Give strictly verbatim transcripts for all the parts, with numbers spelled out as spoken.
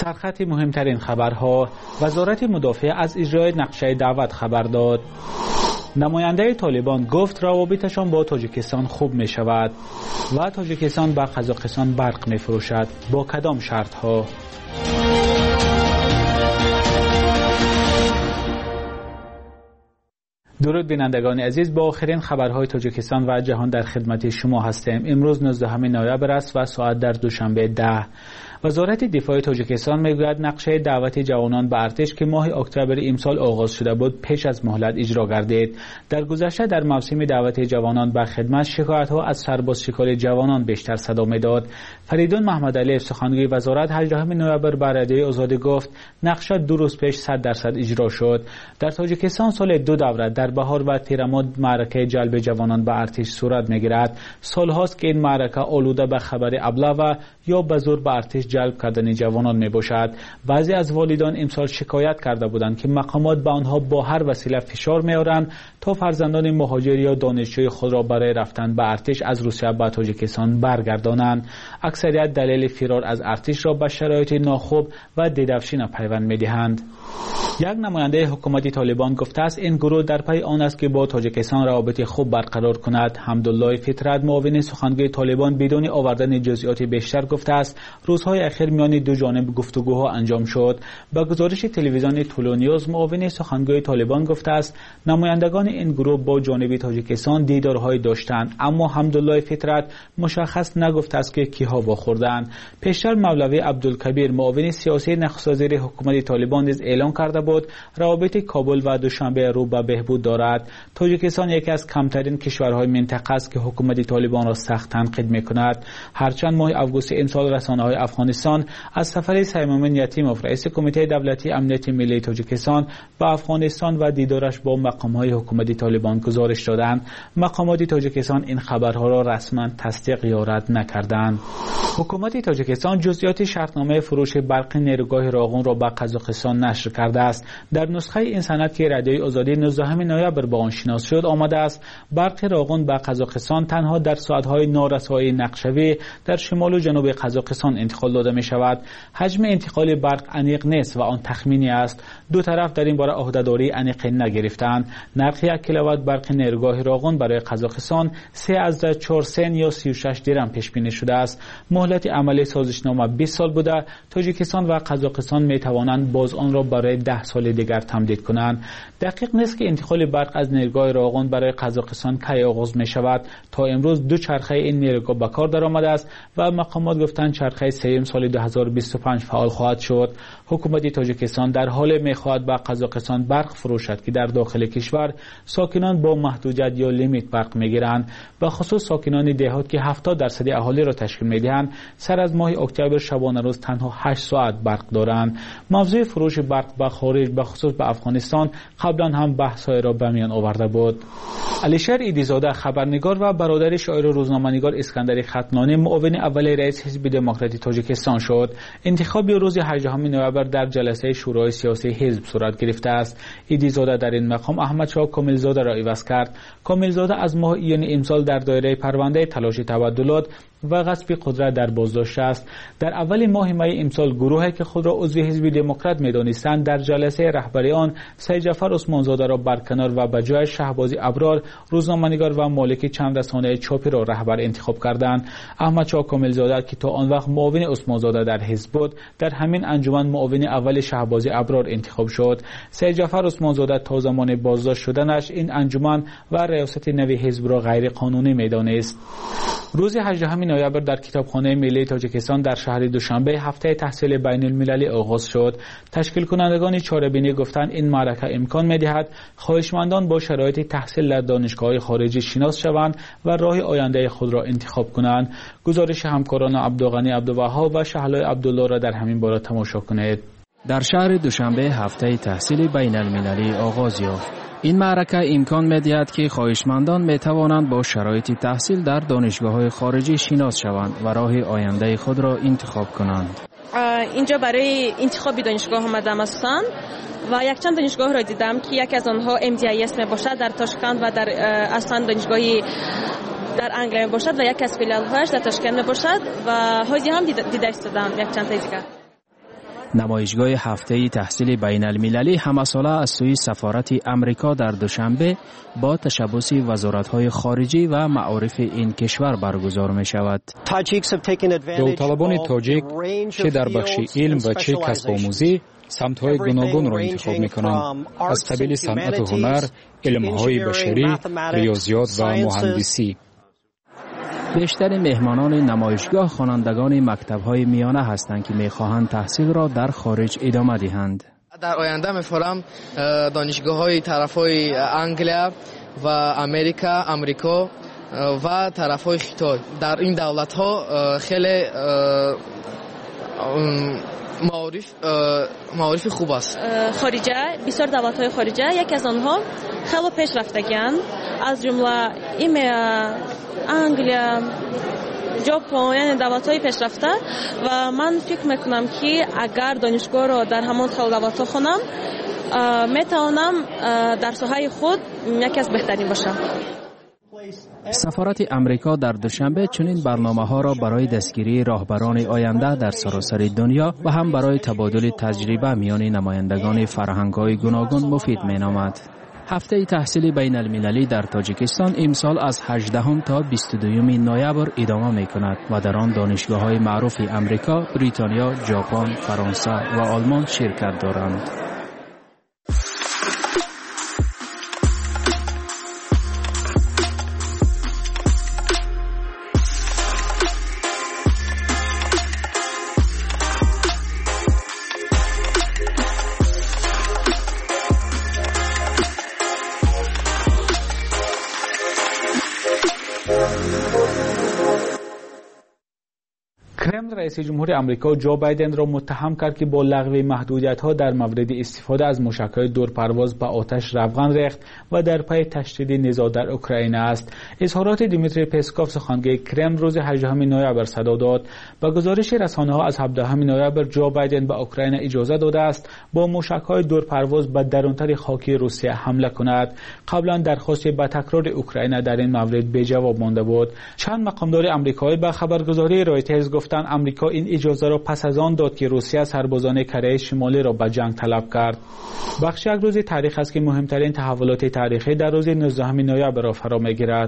سرخط مهمترین خبرها. وزارت مدافع از اجرای نقشه دعوت خبر داد. نماینده طالبان گفت روابطشان با تاجیکستان خوب می شود و تاجیکستان به قزاقستان برق می فروشد. با کدام شرط ها؟ درود بینندگان عزیز، با آخرین خبرهای تاجیکستان و جهان در خدمت شما هستیم. امروز نوزدهم نوامبر است و ساعت در دوشنبه ده. وزارت دفاع تاجیکستان میگوید نقشه دعوت جوانان به ارتش که ماه اکتبر امسال آغاز شده بود پیش از مهلت اجرا گردید. در گذشته در موسم دعوت جوانان به خدمت شکایت ها از سرباز شکار جوانان بیشتر صدا میداد. فریدون محمد علی سخنگوی وزارت هجدهم نوامبر به رادیوی آزادی گفت نقشه دو روز پیش صد درصد اجرا شد. در تاجیکستان سال دو دوره در بهار و تیرماد معرکه جلب جوانان به ارتش صورت میگیرد. سالهاست که این معرکه آلوده به خبر ابله و یا به زور به ارتش جلب کردن جوانان می باشد. بعضی از والدان امسال شکایت کرده بودند که مقامات به آنها با هر وسیله فشار می آورند تا فرزندان مهاجر یا دانشجوی خود را برای رفتن به ارتش از روسیه به تاجیکستان برگردانند. اکثریت دلیل فرار از ارتش را به شرایط ناخوب و دیدفشین پیوند می دهند. یک نماینده حکومت طالبان گفته است این گروه در پی آن است که با تاجیکستان روابط خوب برقرار کند. حمدالله فطرت معاون سخنگوی طالبان بدون آوردن جزئیات بیشتر گفته است روزهای اخیر میان دو جانب گفتگوها انجام شد. با گزارش تلویزیون طولو نیوز معاون سخنگوی طالبان گفته است نمایندگان این گروه با جانب تاجیکستان دیدارهای داشتند، اما حمدالله فطرت مشخص نگفته است که کیها واخوردند. پیشتر مولوی عبدالکبیر معاون سیاسی نخست وزیر حکومت طالبان نیز اعلام کرده بود روابط کابل و دوشنبه رو به بهبود دارد. تاجیکستان یکی از کمترین کشورهای منطقه است که حکومت طالبان را سخت تنقید می‌کند. هرچند ماه اوگوست امسال رسانه‌های افغانستان از سفر سیمون یتیموف رئیس کمیته دولتی امنیت ملی تاجیکستان به افغانستان و دیدارش با مقام‌های حکومت طالبان گزارش دادند. مقامات تاجیکستان این خبرها را رسما تصدیق یا رد نکردند. حکومت تاجیکستان جزئیات شرطنامه فروش برق نیروگاه راغون را به قزاقستان نشر کرده است. در نسخه این سند که رادیوی آزادی نوزدهم نوامبر با آن شناس شد آمده است برق راغون به قزاقستان تنها در ساعت‌های نارسایی نقشوی در شمال و جنوب قزاقستان انتقال داده می شود. حجم انتقال برق عمیق نیست و آن تخمینی است. دو طرف در این باره عهده‌داری عمیق نگرفتند. نرخ یک کیلووات برق نیروگاه راغون برای قزاقستان سه از چهار سن یا سی و شش درم پیش بینی شده است. مهلت عملی سازشنامه بیست سال بوده. تاجیکستان و قزاقستان می توانند باز آن را برای ده سال دیگر تمدید کنند. دقیق نیست که انتقال برق از نیروگاه راغون برای قزاقستان کی آغاز می شود. تا امروز دو چرخه این نیروگاه به کار درآمده است و مقامات گفتند چرخه سوم سال دو هزار و بیست و پنج فعال خواهد شد. حکومت تاجیکستان در حال می خواهد به قزاقستان برق فروشد که در داخل کشور ساکنان با محدودیت یا لیمیت برق می گیرند. به خصوص ساکنان دهات که هفتاد درصد اهالی را تشکیل می دهند سر از ماه اکتبر شبانه روز تنها هشت ساعت برق دارند. موضوع فروش برق به خارج به خصوص به افغانستان قبلا هم بحث‌های را به میان آورده بود. علیشر ایدیزاده خبرنگار و برادر شاعر و روزنامه‌نگار اسکندر ختنانی معاون اول رئیس حزب دموکراتی تاجیکستان شد. انتخاب روز هجدهم نوامبر در جلسه شورای سیاسی حزب صورت گرفته است. ایدیزاده در این مقام احمد شاه کاملزاده را عوض کرد. کاملزاده از ماه ایون امسال در دایره پرونده تلاش تبدلات و غصب قدرت در بازداشت است. در اول ماه می امسال گروهی که خود را عضو حزب دموکرات می‌دانستند در جلسه رهبری آن سید جعفر عثمانزاده را برکنار و به جای شهبازی ابرار روزنامه‌نگار و مالک چند رسانه چاپی را رهبر انتخاب کردند. احمد شاه کاملزاده که تا آن وقت معاون عثمانزاده در حزب بود در همین انجمن معاون اول شهبازی ابرار انتخاب شد. سید جعفر عثمانزاده تا زمان بازداشت شدنش این انجمن و ریاست نوی حزب را غیر قانونی می‌دانست. روز هجدهم نوامبر در کتابخانه ملی تاجیکستان در شهر دوشنبه هفته تحصیل بین المللی آغاز شد. تشکیل کنندگان چاره‌بینی گفتند این معرکه امکان می‌دهد خواهشمندان با شرایط تحصیل در دانشگاه‌های خارجی شناس شوند و راه آینده خود را انتخاب کنند. گزارش همکاران عبدالغنی عبدالوهاب و شهلای عبدالله را در همین باره تماشا کنید. در شهر دوشنبه هفته تحصیل بین المللی آغاز یافت. این معرکه امکان می‌دهد که خواهشمندان می‌توانند با شرایط تحصیل در دانشگاه‌های خارجی شناس شوند و راه آینده خود را انتخاب کنند. اینجا برای انتخاب دانشگاه آمدم هستم و یک چند دانشگاه را دیدم که یک از آنها ام دی ای اس می باشد در تاشکند و در اصلا دانشگاهی در انگلیس می باشد و یک از فیلال‌هاش در تاشکند می باشد و هایی هم دیده ایستادم یک چند تا دیگر. نمایشگاه هفته تحصیل بین المللی همساله از سوی سفارت امریکا در دوشنبه با تشبث وزارت‌های خارجه و معارف این کشور برگزار می شود. داوطلبان تاجیک چه در بخش علم و چه کسب آموزی سمت‌های گوناگون را انتخاب می‌کنند، از قبیل صنعت و هنر، علم‌های بشری، ریاضیات و مهندسی. بیشتر مهمانان نمایشگاه خوانندگان مکتب‌های میانه هستند که می‌خواهند تحصیل را در خارج ادامه دهند. در آینده می‌فهمم دانشگاه‌های طرف‌های انگلیا و امریکا، امریکا و طرف‌های خیتای در این دولت‌ها خیلی معارف معارف خوب است. خارجه بسیار دولت‌های خارجه یکی از آنها خیلی پیشرفتگان، از جمله ایمیا، انگلیا، ژاپن، یعنی دولت‌های پیشرفته و من فکر میکنم که اگر دانشگاه را در همان خیلی دولت‌ها خوانم میتوانم در ساحه خود یکی از بهترین باشم. سفارت امریکا در دوشنبه چنین برنامه‌ها را برای دستگیری راهبران آینده در سراسر دنیا و هم برای تبادل تجربه میان نمایندگان فرهنگ‌های گوناگون مفید می‌نامد. هفته تحصیل بین المللی در تاجیکستان امسال از هجدهم تا بیست و دوم نوامبر ادامه می‌کند و در آن دانشگاه‌های معروف امریکا، بریتانیا، ژاپن، فرانسه و آلمان شرکت دارند. کرملین رئیس جمهور آمریکا جو بایدن را متهم کرد که با لغو محدودیت‌ها در مورد استفاده از موشک‌های دورپرواز به آتش روغن ریخت و در پی تشدید نزاع در اوکراین است. اظهارات دیمیتری پسکوف سخنگوی کرملین روز هجدهم نوامبر صدا داد. با گزارش رسانه‌ها از هفدهم نوامبر جو بایدن به اوکراین اجازه داده است با موشک‌های دورپرواز به درونتر خاکی روسیه حمله کند. قبلا درخواست به تکرار اوکراین در این مورد بی جواب مانده بود. چند مقامدار آمریکایی به خبرگزاری رایترز گفتند امریکا این اجازه را پس از آن داد که روسیه سربازان کره شمالی را به جنگ طلب کرد. بخش یک روز تاریخ است که مهمترین تحولات تاریخی در روز نوزدهم نوامبر را فرا می‌گیرد.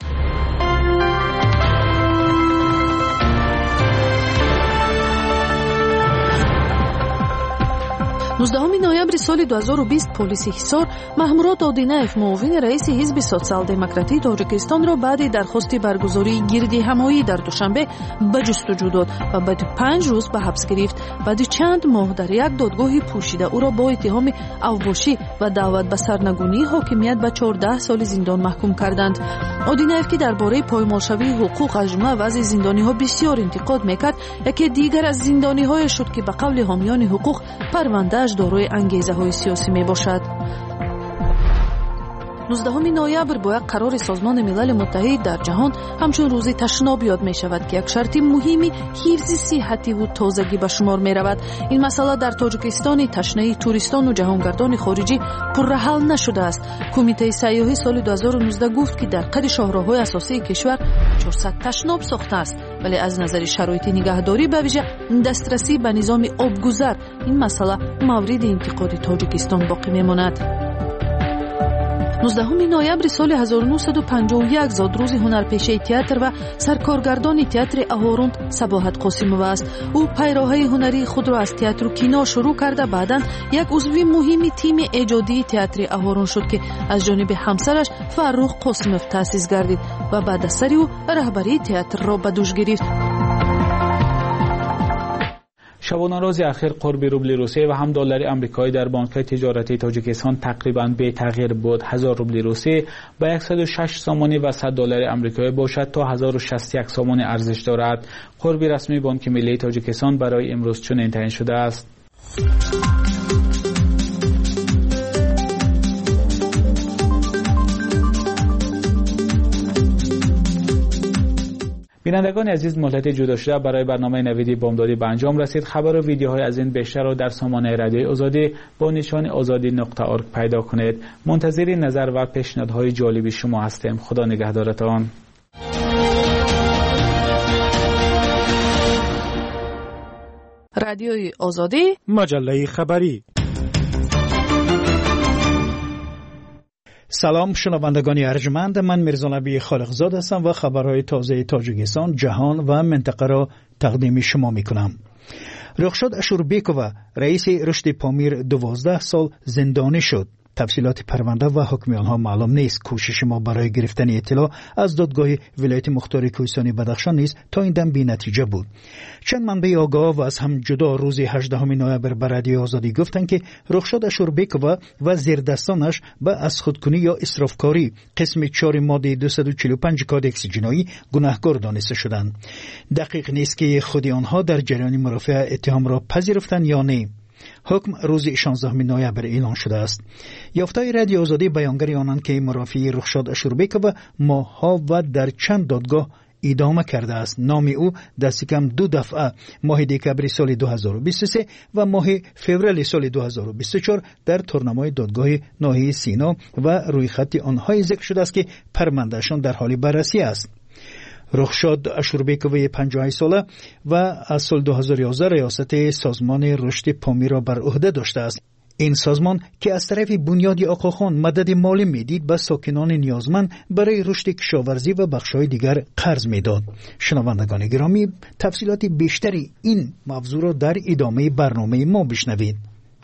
نوزدهم نوامبر سال دو هزار و بیست پلیس حصار محمورات آدینایف معاون رئیس حزب سوسیال دموکراتی تاجیکستان را بعد درخواست برگزاری گردی همایی در دوشنبه به جستجو داد و بعد پنج روز به حبس گرفت. بعد چند ماه در یک دادگاه پوشیده او را با اتهام اوباشی و دعوت به سرنگونی حاکمیت به چهارده سال زندان محکوم کردند. آدینایف که درباره پایمالشوی حقوق از جمله وضع زندانی‌ها بسیار انتقاد میکرد، یکی دیگر از زندانی‌های شد که به قول حامیان حقوق پرونده دارای انگیزه های سیاسی می باشد. نوزدهم نوامبر با یک قرار سازمان ملل متحد در جهان همچون روز تشناب یاد می شود که یک شرط مهمی حفظ صحتی و تازگی به شمار می رود. این مسئله در تاجیکستان تشنه توریستان و جهانگردان خارجی پر حل نشده است. کمیته سیاحی سال دو هزار و نوزده گفت که در قید شاهراه‌های اساسی کشور چهارصد تشناب ساخته است، ولی از نظر شرایط نگهداری به ویژه دسترسی به نظام آبگذر این مسئله مورد انتقاد تاجیکستان باقی می ماند. نوزدهم نوامبر سال هزار و نهصد و پنجاه و یک زاد روز هنرپیشه تئاتر و سرکارگردان تئاتر اهورون صباحت قاسمووا است. او پیراهه هنری خود را از تئاتر و کینو شروع کرده، بعداً یک عضو مهم تیم ایجادی تئاتر اهورون شد که از جانب همسرش فرخ قاسموف تأسیس گردید و بعد از سر او رهبری تئاتر را به دوش گرفت. شبانه روز اخیر قرب روبل روسی و هم دلار آمریکایی در بانک‌های تجارتی تاجیکستان تقریباً بی تغییر بود. هزار روبل روسی با صد و شش سامانی و صد دلار آمریکایی باشد تا هزار و شصت و یک سامانی ارزش دارد. قرب رسمی بانک ملی تاجیکستان برای امروز چنین تعیین شده است. بینندگان عزیز، مهلت جدا شده برای برنامه نویدی بامدادی به انجام رسید. خبر و ویدیوهای از این بیشتر را در سامانه رادیوی آزادی با نشان آزادی نقطه اورگ پیدا کنید. منتظر نظر و پیشنهادهای جالبی شما هستیم. خدا نگهدارتان. رادیوی آزادی، مجله خبری. سلام شنوندگان ارجمند، من میرزا نبی خالقزاد هستم و خبرهای تازه تاجیکستان، جهان و منطقه را تقدیم شما میکنم. رخشاد اشوربیکووا رئیس رشد پامیر دوازده سال زندانی شد. تفصیلات پرونده و حکم آنها معلوم نیست. کوشش ما برای گرفتن اطلاع از دادگاه ولایت مختار کوهستانی بدخشان نیز تا این دم بی نتیجه بود. چند منبع آگاه و از هم جدا روز هجدهم نوامبر به رادیو آزادی گفتند که رخشاد اشوربیکووا و زیردستانش به از خودکنی یا اسرافکاری قسم چهار ماده دویست و چهل و پنج کادکس جنایی گناهکار دانسته شدند. دقیق نیست که خود آنها در جریان مرافعه اتهام را پذیرفتند یا نه. حکم روز شانزدهم نوامبر اعلان شده است. یافته‌های رادیو آزادی بیانگر آنند که مرافعه رخشاد اشوربیکووا ماه‌ها و در چند دادگاه ادامه کرده است. نام او دست کم دو دفعه ماه دکبر سال دو هزار و بیست و سه و ماه فوریه سال دو هزار و بیست و چهار در تورنمای دادگاه ناحیه سینا و روی خط آنها ذکر شده است که پروندهشان در حال بررسی است. رخشاد اشوربیکووا پنجاه و هشت ساله و از سال دو هزار و یازده ریاست سازمان رشد پامیر را بر عهده داشته است. این سازمان که از طرف بنیاد آقاخان مدد مالی میدید به ساکنان نیازمند برای رشد کشاورزی و بخش‌های دیگر قرض میداد. شنوندگان گرامی، تفصیلات بیشتری این موضوع را در ادامه برنامه ما بشنوید.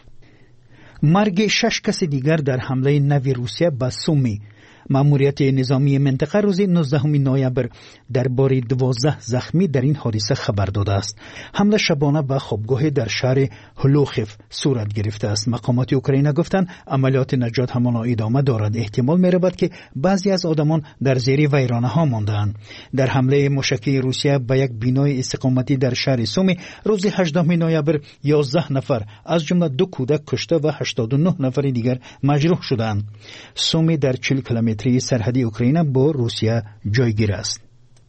مرگ شش کس دیگر در حمله نوی روسیه به سومی. ماموریت نظامی منطقه روز نوزدهم نوامبر درباره دوازده زخمی در این حادثه خبر داده است. حمله شبانه به خوابگاه در شهر هلوخیف صورت گرفته است. مقامات اوکراین گفتند عملیات نجات همانا ادامه دارد. احتمال می‌رود که بعضی از آدمان در زیر ویرانه‌ها مانده‌اند. در حمله موشکی روسیه به یک بینای استقامتی در شهر سومی روز هجدهم نوامبر یازده نفر از جمله دو کودک کشته و هشتاد و نه نفر دیگر مجروح شدند. سومی در چهل کیلومتری سرحدی اوکراین با روسیه جایگیر است.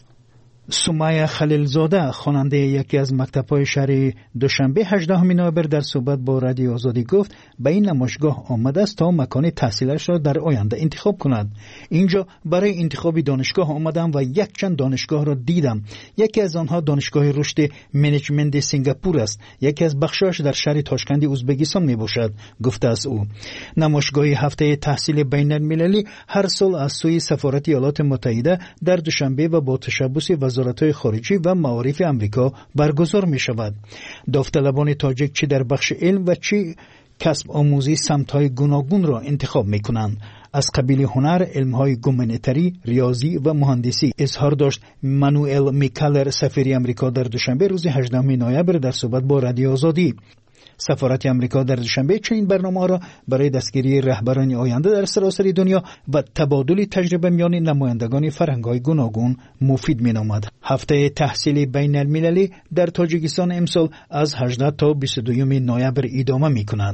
سمیه خلیلزاده خواننده یکی از مکتب‌های شهر دوشنبه هجدهم نوامبر در صحبت با رادیو آزادی گفت به این نمایشگاه آمده است تا مکان تحصیلش را در آینده انتخاب کند. اینجا برای انتخاب دانشگاه آمدم و یک چند دانشگاه را دیدم. یکی از آنها دانشگاه رشد منیجمنت سنگاپور است. یکی از بخش‌هاش در شهر تاشکند ازبکستان میباشد، گفته است او. نمایشگاه هفته تحصیل بین‌المللی هر سال از سوی سفارت ایالات متحده در دوشنبه و با تشبث وزارت‌های خارجه و معارف امریکا برگزار می شود. داوطلبان تاجیک چه در بخش علم و چه کسب آموزی سمت‌های گوناگون را انتخاب می کنند. از قبیل هنر، علم‌های گومنیتری، ریاضی و مهندسی اظهار داشت مانوئل میکالر سفیر امریکا در دوشنبه روز هجدهم نوامبر در صحبت با رادیو آزادی. سفارت امریکا در دوشنبه چنین برنامه را برای دستگیری رهبران آینده در سراسر دنیا و تبادل تجربه میان نمایندگان فرهنگ‌های گوناگون مفید می‌نامد. هفته تحصیل بین‌المللی در تاجیکستان امسال از هجده تا بیست و دو نوامبر ادامه می‌کند.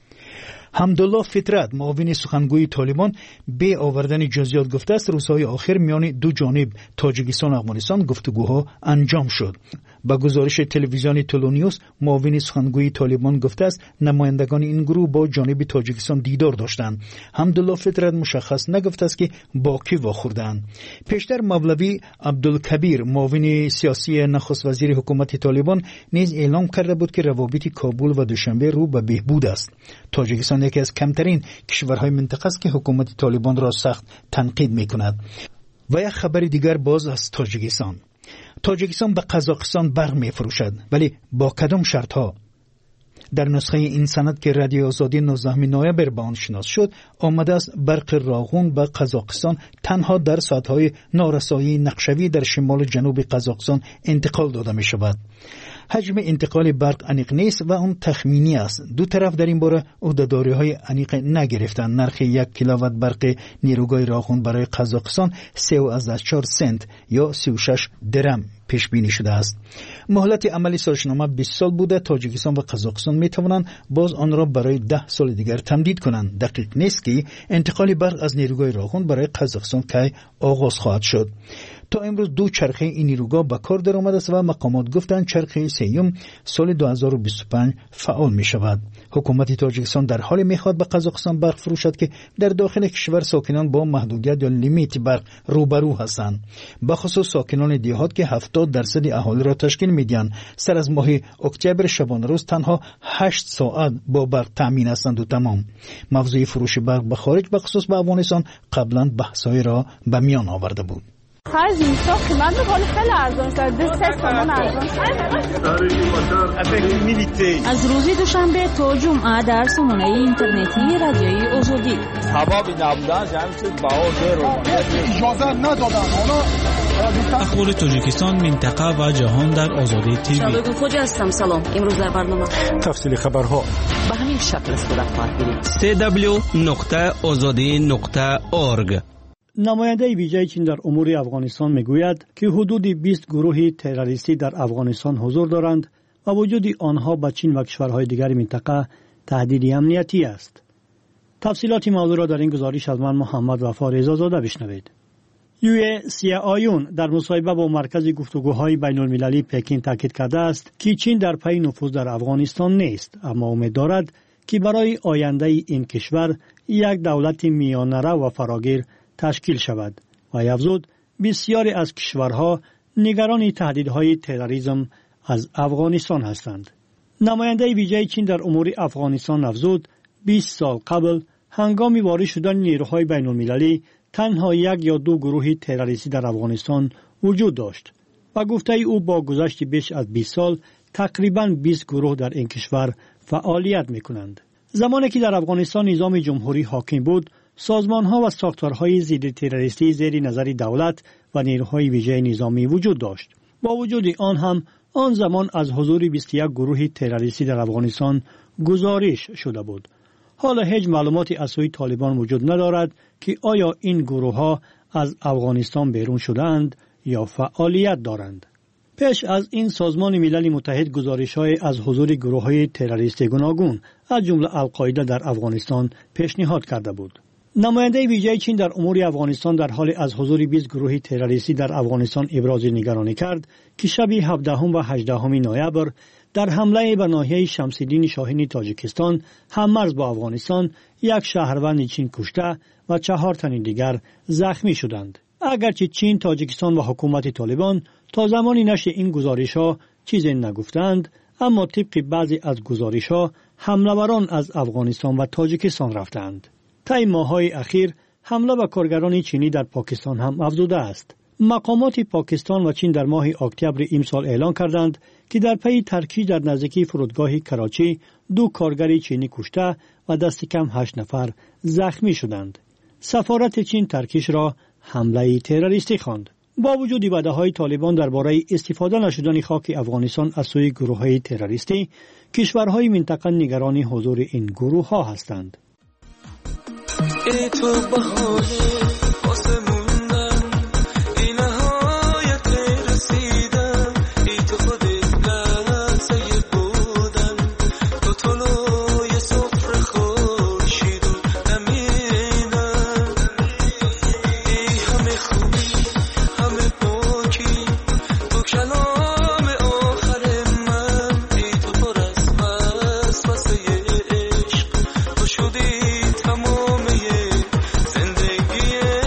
حمدالله فطرت معاون سخنگوی طالبان به آوردن جزئیات گفته است روزهای آخر میان دو جانب تاجیکستان و افغانستان گفتگوها انجام شد. با گزارش تلویزیون تولونیوس معاون سخنگوی طالبان گفته است نمایندگان این گروه با جانب تاجیکستان دیدار داشتند. حمدالله فطرت مشخص نگفته است که با کی واخوردند. پیشتر مولوی عبدالکبیر معاون سیاسی نخست وزیر حکومت طالبان نیز اعلام کرده بود که روابط کابل و دوشنبه رو به بهبود است. تاجیکستان یکی از کمترین کشورهای منطقه است که حکومت طالبان را سخت تنقید می‌کند. و یک خبر دیگر باز از تاجیکستان. تاجیکستان به قزاقستان برق می‌فروشد، ولی با کدام شرط‌ها؟ در نسخه این سند که رادیو آزادی نوزدهم نوامبر به آن شناس شد آمده است برق راغون به قزاقستان تنها در ساعت‌های نارسایی نقشوی در شمال جنوب قزاقستان انتقال داده می‌شود. حجم انتقال برق انیق نیست و اون تخمینی است. دو طرف در این باره عهده‌داری‌های انیق نگرفتند. نرخ یک کیلووات برق نیروگاه راغون برای قزاقستان سه و چهار سنت یا سی و شش درم پیش بینی شده است. مهلت عملی سازشنامه بیست سال بوده. تاجیکستان و قزاقستان می توانند باز آن را برای ده سال دیگر تمدید کنند. دقیق نیست که انتقال برق از نیروگاه راغون برای قزاقستان کی آغاز خواهد شد. تا امروز دو چرخه این نیروگاه به کار درآمده است و مقامات گفتند چرخه سوم سال دو هزار و بیست و پنج فعال می شود. حکومت تاجیکستان در حال میخواد به قزاقستان برق فروشد که در داخل کشور ساکنان با محدودیت یا لیمیت برق روبرو هستند. به خصوص ساکنان دیهات که هفتاد درصد اهالی را تشکیل میدهند سر از ماه اکتبر شبانه روز تنها هشت ساعت با برق تامین هستند و تمام. موضوع فروش برق به خارج به خصوص به افغانستان قبلا بحث‌های را به میان آورده بود. خرج میسا قیمت رو خیلی ارزان شد. دو سه تومان ارزان شد. از روز دوشنبه تا جمعه در سامانه اینترنتی رادیویی آزادی حبابی نبودن جمعید باور رو اجازه ندادن. اخبار تاجیکستان، منطقه و جهان در آزادی تیوی. شادو خوجا هستم. سلام. امروز در برنامه تفصیل خبرها به همین شکل صورت خواهد گرفت. سی دبلیو نقطه آزادی نقطه اورگ. نماینده ویژه چین در امور افغانستان میگوید که حدود بیست گروه تروریستی در افغانستان حضور دارند و وجود آنها به چین و کشورهای دیگر منطقه تهدید امنیتی است. تفصیلات موضوع را در این گزارش از من محمد وفا رضازاده بشنوید. یوی سیا آیون در مصاحبه با مرکز گفتگوهای بین المللی پکین تاکید کرده است که چین در پی نفوذ در افغانستان نیست، اما امید دارد که برای آینده این کشور یک دولت میانه‌رو و فراگیر تشکیل شود و افزود بسیاری از کشورها نگران تهدیدهای تروریسم از افغانستان هستند. نماینده ویژه چین در امور افغانستان افزود بیست سال قبل هنگام وارد شدن نیروهای بین المللی تنها یک یا دو گروه تروریستی در افغانستان وجود داشت و گفته او با گذشت بیش از بیست سال تقریباً بیست گروه در این کشور فعالیت می‌کنند. زمانی که در افغانستان نظام جمهوری حاکم بود، سازمان‌ها و ساختارهای ضد تروریستی زیر نظر دولت و نیروهای ویژه نظامی وجود داشت. با وجود آن هم آن زمان از حضور بیست و یک گروه تروریستی در افغانستان گزارش شده بود. حالا هیچ معلوماتی از سوی طالبان وجود ندارد که آیا این گروه‌ها از افغانستان بیرون شده‌اند یا فعالیت دارند. پیش از این سازمان ملل متحد گزارش‌های از حضور گروه‌های تروریستی گوناگون از جمله القاعده در افغانستان پیشنهاد کرده بود. نماینده ویژه چین در امور افغانستان در حال از حضور بیست گروه تروریستی در افغانستان ابراز نگرانی کرد که شب هفدهم و هجدهم نوامبر در حمله به ناحیه شمس‌الدین شاهین تاجیکستان هم‌مرز با افغانستان یک شهروند چین کشته و چهار تن دیگر زخمی شدند. اگرچه چین، تاجیکستان و حکومت طالبان تا زمانی نشر این گزارش‌ها چیزی نگفتند، اما طبق بعضی از گزارش‌ها حمله‌وران از افغانستان و تاجیکستان رفتند. طی ماه‌های اخیر حمله به کارگران چینی در پاکستان هم افزوده است. مقامات پاکستان و چین در ماه اکتبر امسال اعلان کردند که در پی ترکیب در نزدیکی فرودگاه کراچی دو کارگر چینی کشته و دست کم هشت نفر زخمی شدند. سفارت چین ترکیش را حمله تروریستی خواند. با وجود وعده‌های طالبان درباره استفاده نشدن خاک افغانستان از سوی گروه‌های تروریستی، کشورهای منطقه نگران حضور این گروه‌ها هستند. ای تو بهانه واسه موندن ای نهایت رسیدن ای تو خودت لحظه بودن تو طلوع صفر خورشید و نمیدن ای همه خوبی همه پاکی تو کلام آخر من ای تو پر از وسوسه عشق تو شدی تمام زندگی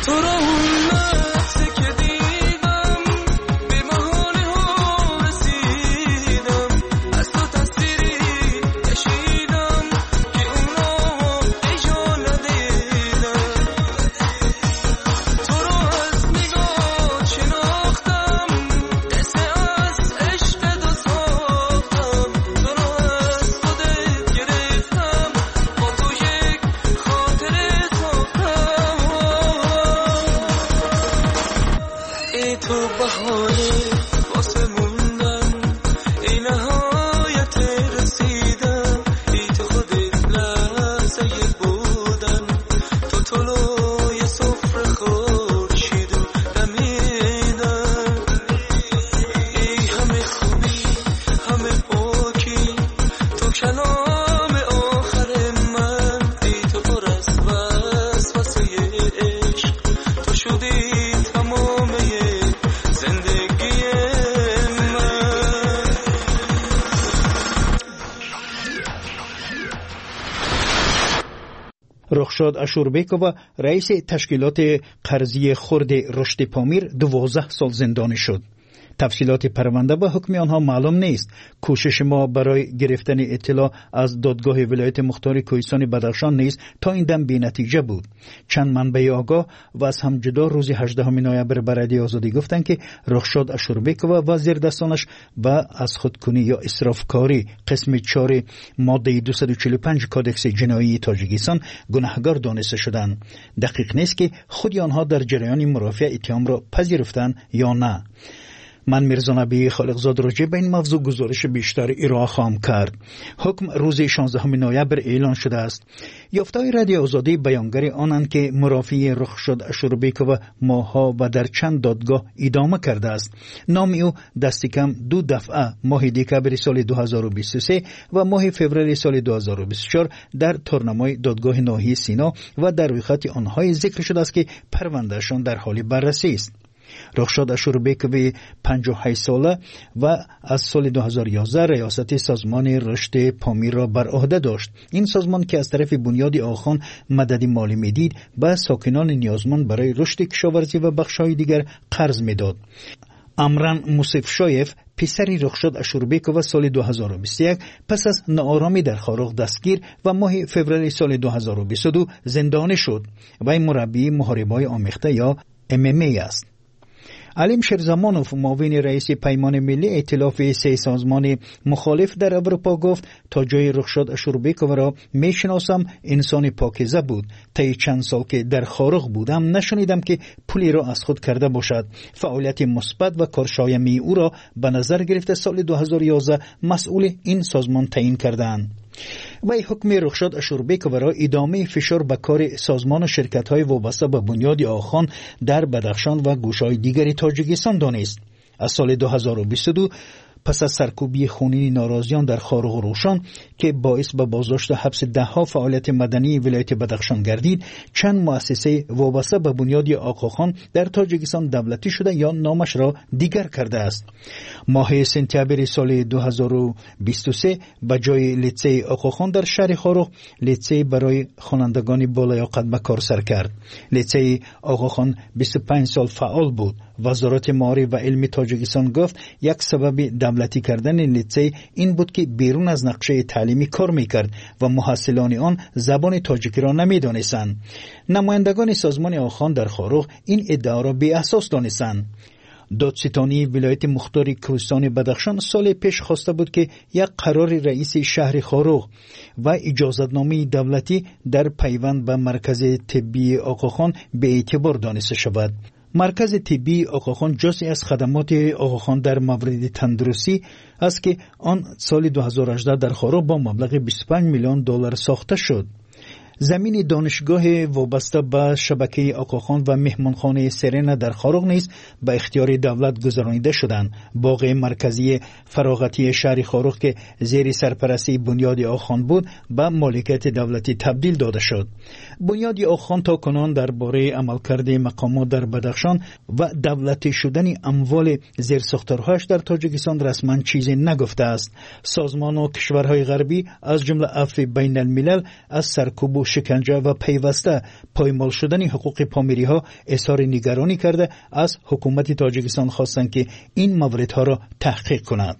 رخشاد اشوربیکووا رئیس تشکیلات قرضی خرد رشد پامیر دوازده سال زندانی شد. تفصیلات پرونده و حکم آنها معلوم نیست. کوشش ما برای گرفتن اطلاع از دادگاه ولایت مختار کوهستان بدخشان نیز تا این دم بی‌نتیجه بود. چند منبع آگاه و از هم جدا روز هجدهم نوامبر به رادیو آزادی گفتند که رخشاد اشوربیکووا و زیردستانش با از خودکنی یا اسرافکاری قسم چهار ماده دویست و چهل و پنج کادکس جنایی تاجیکستان گناهکار دانسته شدند. دقیق نیست که خود آنها در جریان مرافعه اتهام را پذیرفتند یا نه. من میرزا نبی خالقزاد راجع به این موضوع گزارش بیشتر ارائه خواهم کرد. حکم روز شانزدهم نوامبر اعلان شده است. یافته‌های رادیو آزادی بیانگر آنند که مرافعه رخشاد اشوربیکووا ماه‌ها و در چند دادگاه ادامه کرده است. نام او دست کم دو دفعه ماه دکبر سال دو هزار و بیست و سه و ماه فوریه سال دو هزار و بیست و چهار در تورنمای دادگاه ناحیه سینا و در روی خط آنها ذکر شده است که پروندهشان در حال بررسی است. رخشاد اشوربیکووا پنجاه و هشت ساله و از سال دو هزار و یازده ریاست سازمان رشد پامیر را بر عهده داشت. این سازمان که از طرف بنیاد آخان مدد مالی میدید به ساکنان نیازمند برای رشد کشاورزی و بخش‌های دیگر قرض میداد. امران موسفشایف پسری رخشاد اشوربیکووا سال دو هزار و بیست و یک پس از ناآرامی در خاروق دستگیر و ماه فوریه سال دو هزار و بیست و دو زندانی شد. وی مربی محاربه‌های آمیخته یا ام ام ای است. علیم شیرزمانوف معاون رئیس پیمان ملی ائتلاف سه سازمان مخالف در اروپا گفت تا جای رخشاد اشوربیکووا را میشناسم انسان پاکیزه بود. طی چند سال که در خاروق بودم نشنیدم که پولی را از خود کرده باشد. فعالیت مثبت و کارشایمی او را به نظر گرفته سال دو هزار و یازده مسئول این سازمان تعیین کردند. وی حکم رخشاد اشوربیکووا را ادامه فشار به کار سازمان و شرکت‌های وابسته به بنیاد آخان در بدخشان و گوشه‌های دیگری تاجیکستان دانست. از سال دو هزار و بیست و دو پس از سرکوبی خونین ناراضیان در خاروق روشن که باعث به بازداشت و حبس ده‌ها فعالیت مدنی ولایت بدخشان گردید، چند مؤسسه وابسته به بنیاد آقاخان در تاجیکستان دولتی شده یا نامش را دیگر کرده است. ماه سپتامبر سال دو هزار و بیست و سه به جای لیسه آقاخان در شهر خاروق لیسه برای خوانندگان بالیاقت به کار سر کرد. لیسه آقاخان بیست و پنج سال فعال بود. وزارت معارف و علم تاجیکستان گفت یک سبب دولتی کردن لیسه این بود که بیرون از نقشه تعلیمی کار میکرد و محصلان آن زبان تاجیکی را نمیدانستند. نمایندگان سازمان آخان در خاروق این ادعا را بی اساس دانستند. دادستانی ولایت مختار کوهستان بدخشان سال پیش خواسته بود که یک قرار رئیس شهر خاروق و اجازتنامه دولتی در پیوند به مرکز طبی آقاخان به اعتبار دانسته شود. مرکز طبی آقاخان جزئی از خدمات آقاخان در مورد تندرستی است که آن سال دو هزار و هجده در خاروق با مبلغ بیست و پنج میلیون دلار ساخته شد. زمین دانشگاه وابسته به شبکه آقاخان و مهمانخانه سرنا در خاروق نیز به اختیار دولت گذرانیده شدند. باغ مرکزی فراغتی شهر خاروق که زیر سرپرستی بنیاد آخان بود به مالکیت دولتی تبدیل داده شد. بنیاد آخان تا کنون درباره عملکرد مقامات در بدخشان و دولتی شدن اموال زیرساختارهاش در تاجیکستان رسما چیزی نگفته است. سازمان و کشورهای غربی از جمله عفو بین الملل از سرکوب و شکنجه و پیوسته پایمال شدن حقوق پامیری ها اظهار نگرانی کرده از حکومت تاجیکستان خواستند که این موردها را تحقیق کند.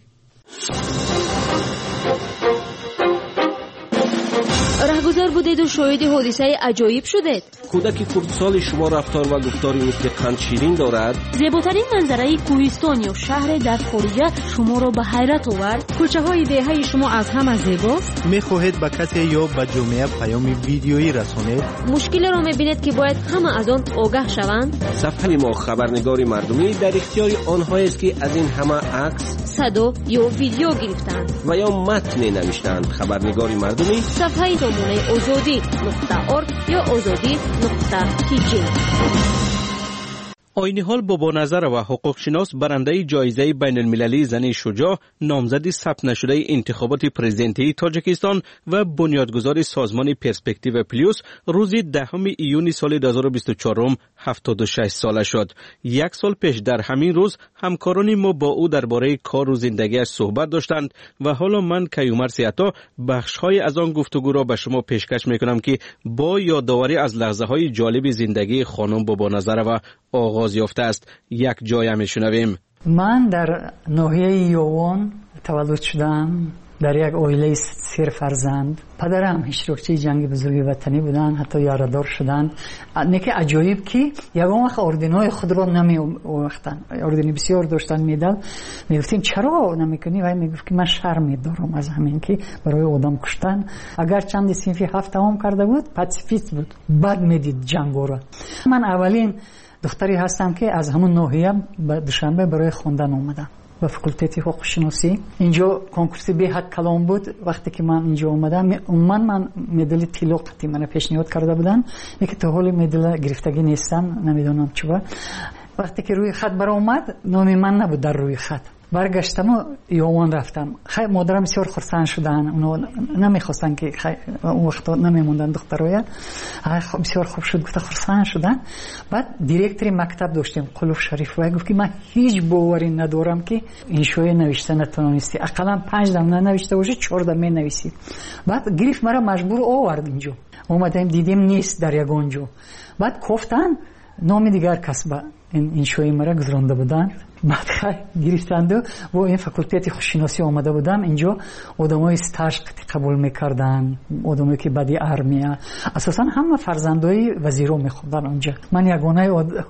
رهگذر بودید و شاهد حادثه عجایب شدید. کودک خردسال شما رفتار و گفتاری مثل قند شیرین دارد. زیباترین منظره کوهستان یا شهر در خارجه شما را به حیرت آورد. کوچه های دهه شما از همه زیباست. میخواهید به کسی یا به جامعه پیام ویدیویی رسانید؟ مشکل را میبینید که باید همه از آن آگاه شوند. صفحه ما خبرنگاری مردمی در اختیار آنهایی است که از این همه عکس، صدا یا ویدیو گرفتند و یا متن نوشتند. خبرنگاری مردمی صفحه دامنه آزادی نقطه ارگ یا آزادی نقطه کیجی. آینی‌حال بابانظر و حقوق شناس برنده جایزه بین المللی زن شجاع، نامزد ثبت نشده انتخابات پرزیدنتی تاجیکستان و بنیادگذار سازمان پرسپکتیو پلیوس روز دهم ایون سال دو هزار و بیست و چهار هفتاد و شش ساله شد. یک سال پیش در همین روز همکاران ما با او درباره کار و زندگیش صحبت داشتند و حالا من کیومر سیاتا بخش‌های از آن گفتگو را به شما پیشکش می‌کنم که با یادآوری از لحظه‌های جالب زندگی خانم بابانظر و آغاز یافته است یک جای میشنویم. من در ناحیه یوان تولد شدم، در یک عائله سه فرزند. پدرم اشتراکچی جنگ بزرگ وطنی بودن، حتی یارادار شدند. نکته عجایب که یگان وقت اردنای خود را نمی وقتن اردنی بسیار داشتن میدل. میگفتیم چرا نمیکنی؟ و میگفت که من شرم دارم از همین که برای آدم کشتن. اگر چند صنفی هفت تمام کرده بود پاسیفیست بود، بعد میدید جنگو را. من اولین دختری هستم که از همون ناحیه به دوشنبه برای خوندن اومدم به فاکولته حقوق شناسی. اینجا کنکورس به حد کلام بود. وقتی که من اینجا اومدم من من مدل طلا قطعی من پیشنهاد کرده بودن، اینکه تا حال مدل گرفتگی نیستم، نمیدونم چرا. وقتی که روی خط برام اومد نام من نبود در روی خط. برگشتم و یوان رفتم. خیلی مادرم بسیار خرسند شدن، اونا نمیخواستن که اون وقت نمیموندن دخترای. بسیار خوب شد، گفت خرسند شدن. بعد دیرکتور مکتب داشتیم قلوف شریف و گفت که من هیچ باوری ندارم که این شوی نوشته نتونستی، اقلا پنج دم ننوشته باشی چهار دم مینویسی. بعد گرفت مرا مجبور آورد اینجا. اومدیم دیدیم نیست در یگانجا. بعد گفتن نام دیگر کس با این این شوی مرا گذرانده بودن. بعد گرفتند و این فاکولته خوششناسی آمده بودم. اینجا آدمای استاژ قبول میکردن، آدمایی که بعدی ارمیه، اساسا همه فرزندای وزیرو میخوندن اونجا. من یگانه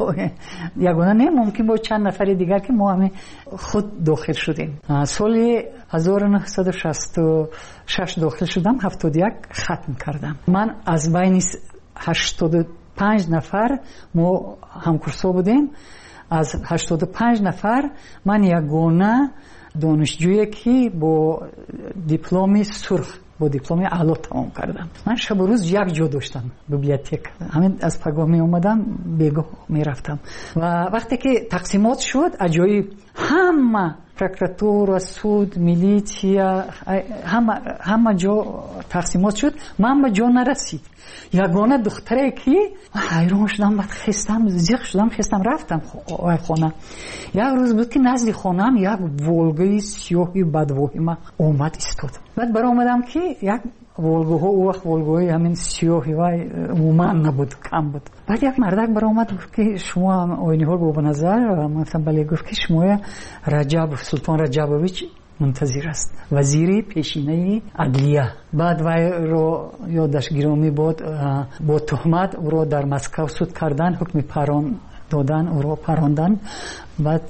یگانه نه، ممکن با چند نفر دیگر که ما همه خود داخل شدیم. سال هزار و نهصد و شصت و شش داخل شدم، هفتاد و یک ختم کردم. من از بین هشتاد و پنج نفر ما همکورسا بودیم. از هشتاد و پنج نفر من یگانه دانشجویی که با دیپلمی سرخ با دیپلمی اعلا تمام کردم. من شب و روز یک جا داشتم بیبلیوتک. همین از پگاه می اومدم بیگاه می رفتم و وقتی که تقسیمات شد عجایب، همه پروکراتور و سود میلیتیا همه همه جا تقسیمات شد، من به جا نرسید. یگانه دختره که حیران شدم، بعد خستم زیخ شدم، خستم رفتم خانه. یک روز بود که نزد خانم یک ولگای سیاهی بدواهمه اومد استاد. بعد برای اومدم که یک ولگوها او وقت ولگوهای همین سیاهی و عموما نبود، کم بود. بعد یک مردک برای اومد گفت که شما آینی‌حال بابانظر؟ من گفتم بله. گفت که شما رجب سلطان رجبویچ منتظر است، وزیری پیشینه عدلیه. بعد وی رو یادش گرامی بود، با تهمت او رو در مسکو سود کردن، حکم پران دادن، او رو پراندن. بعد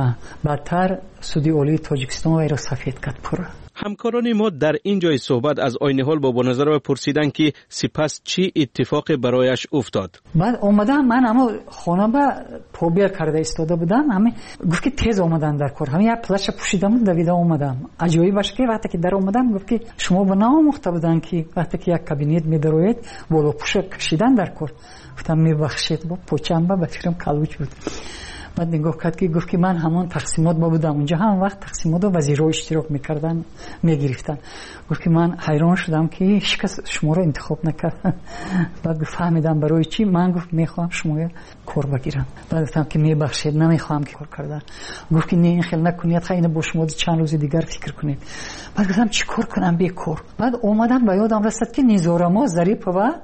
بعدتر سودی عالی تاجیکستان وی را سفید کرد پره. همکاران ما در این جای صحبت از آینی‌حال بابانظر و پرسیدن که سپس چی اتفاق برایش افتاد. بعد اومدم، من اما خانه با پوبیر کرده ایستاده بودم، همه گفت که تیز اومدن در کار، همه یک پلش پوشیدم دویده اومدم. عجایبش که وقتی که در اومدم گفت که شما به ناموخته بودن که وقتی که یک کابینت میدروید بالا پوش کشیدن در کار. گفتم میبخشید، با پوچم با فکرم کلوچ بود. بعد نگاه کرد که گفت که من همون تقسیمات با بودم اونجا، هم وقت تقسیمات و وزیرها اشتراک میکردن میگرفتن. گفت که من حیران شدم که هیچ کس شما رو انتخاب نکرد. بعد فهمیدم برای چی. من گفت میخوام شما کار بگیرم. بعد گفتم که میبخشید نمیخوام که کار کردن. گفت که نه این خیلی نکنید، خیلی با شما چند روز دیگر فکر کنید. بعد گفتم چی کار کنم بی کار. بعد اومدم به یادم رسید که نیزارما ظریف و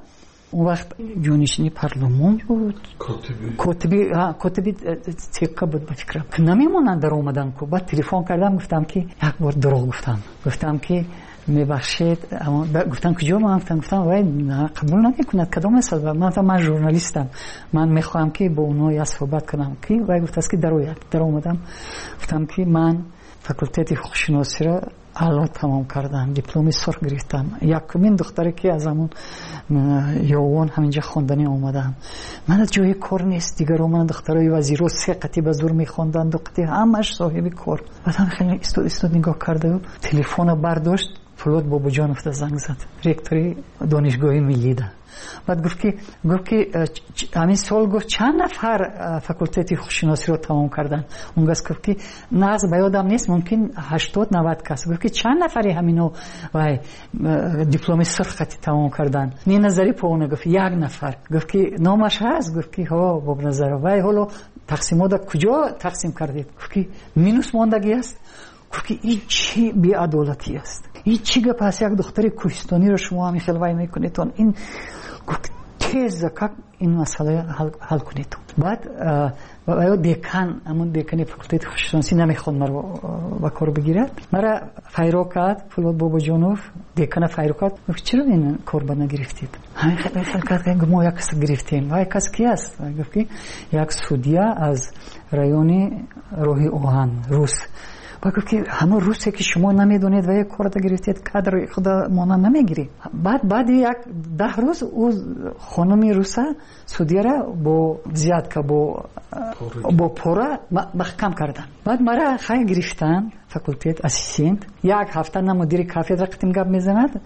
اون وقت جونشینی پارلمان بود، کاتبی کاتبی تیکا بود به فکرم که نمیمونن در اومدن کو. بعد تلفن کردم گفتم که یک بار دروغ گفتم گفتم که میبخشید، اما گفتم کجا؟ من گفتم گفتم وای قبول نمیکنه کدام است. من من ژورنالیستم، من میخوام که با اونها یا صحبت کنم که وای گفت است که در در اومدم گفتم که من فاکولته حقوق شناسی را اعلا تمام کردم، دیپلم سرخ گرفتم. یکمین دختری که از همون یوان همینجا خواندنی اومدم. من از جای کار نیست دیگر. من دخترای وزیرو سه قطعه به زور میخوندن، دو قطعه همش صاحب کار. بعدم خیلی استاد استاد نگاه کرده و تلفن برداشت، فلوت بابا جان افته زنگ زد، رکتوری دانشگاه ملی ده. بعد گفت که گفت که همین سال گفت چند نفر فاکولته حقوق شناسی رو تمام کردن. اون گفت که نه از بیادم نیست، ممکن هشتاد نود کس. گفت که چند نفری همینو وای دیپلم سرخ تمام کردن. نی نظری پونه گفت یک نفر. گفت که نامش هست؟ گفت که ها باب نظر. وای حالا تقسیمات کجا تقسیم کردید؟ گفت که مینوس ماندگی است. گفت که این چی بی‌عدالتی است؟ این چی گپ است؟ یک دختر کوهستانی رو شما همین خیلی وای میکنید این تیز زکاک این مسئله حل, حل کنید. بعد باید دیکن همون دیکنی فاکولته حقوق شناسی نمیخواد مرا با کار بگیرد. مرا فیرو کرد فلوت بابا جانوف دیکن فیرو کرد. گفت چرا این کار با نگرفتید؟ همین خیلی خیلی کرد که ما یک کس گرفتیم. وای کس کی است؟ گفت که یک سودیا از رایون روحی اوهان روس. با گفت که همه روسه که شما نمیدونید و یک کار تا گرفتید کادر خدا مانا نمیگیری. بعد بعد یک ده روز او خانمی روسا سعودی را با زیاد که با با پورا محکم کردن. بعد مرا خیلی گرفتن فاکولته اسیستنت. یک هفته نه مدیر کافدره قتیم گپ میزند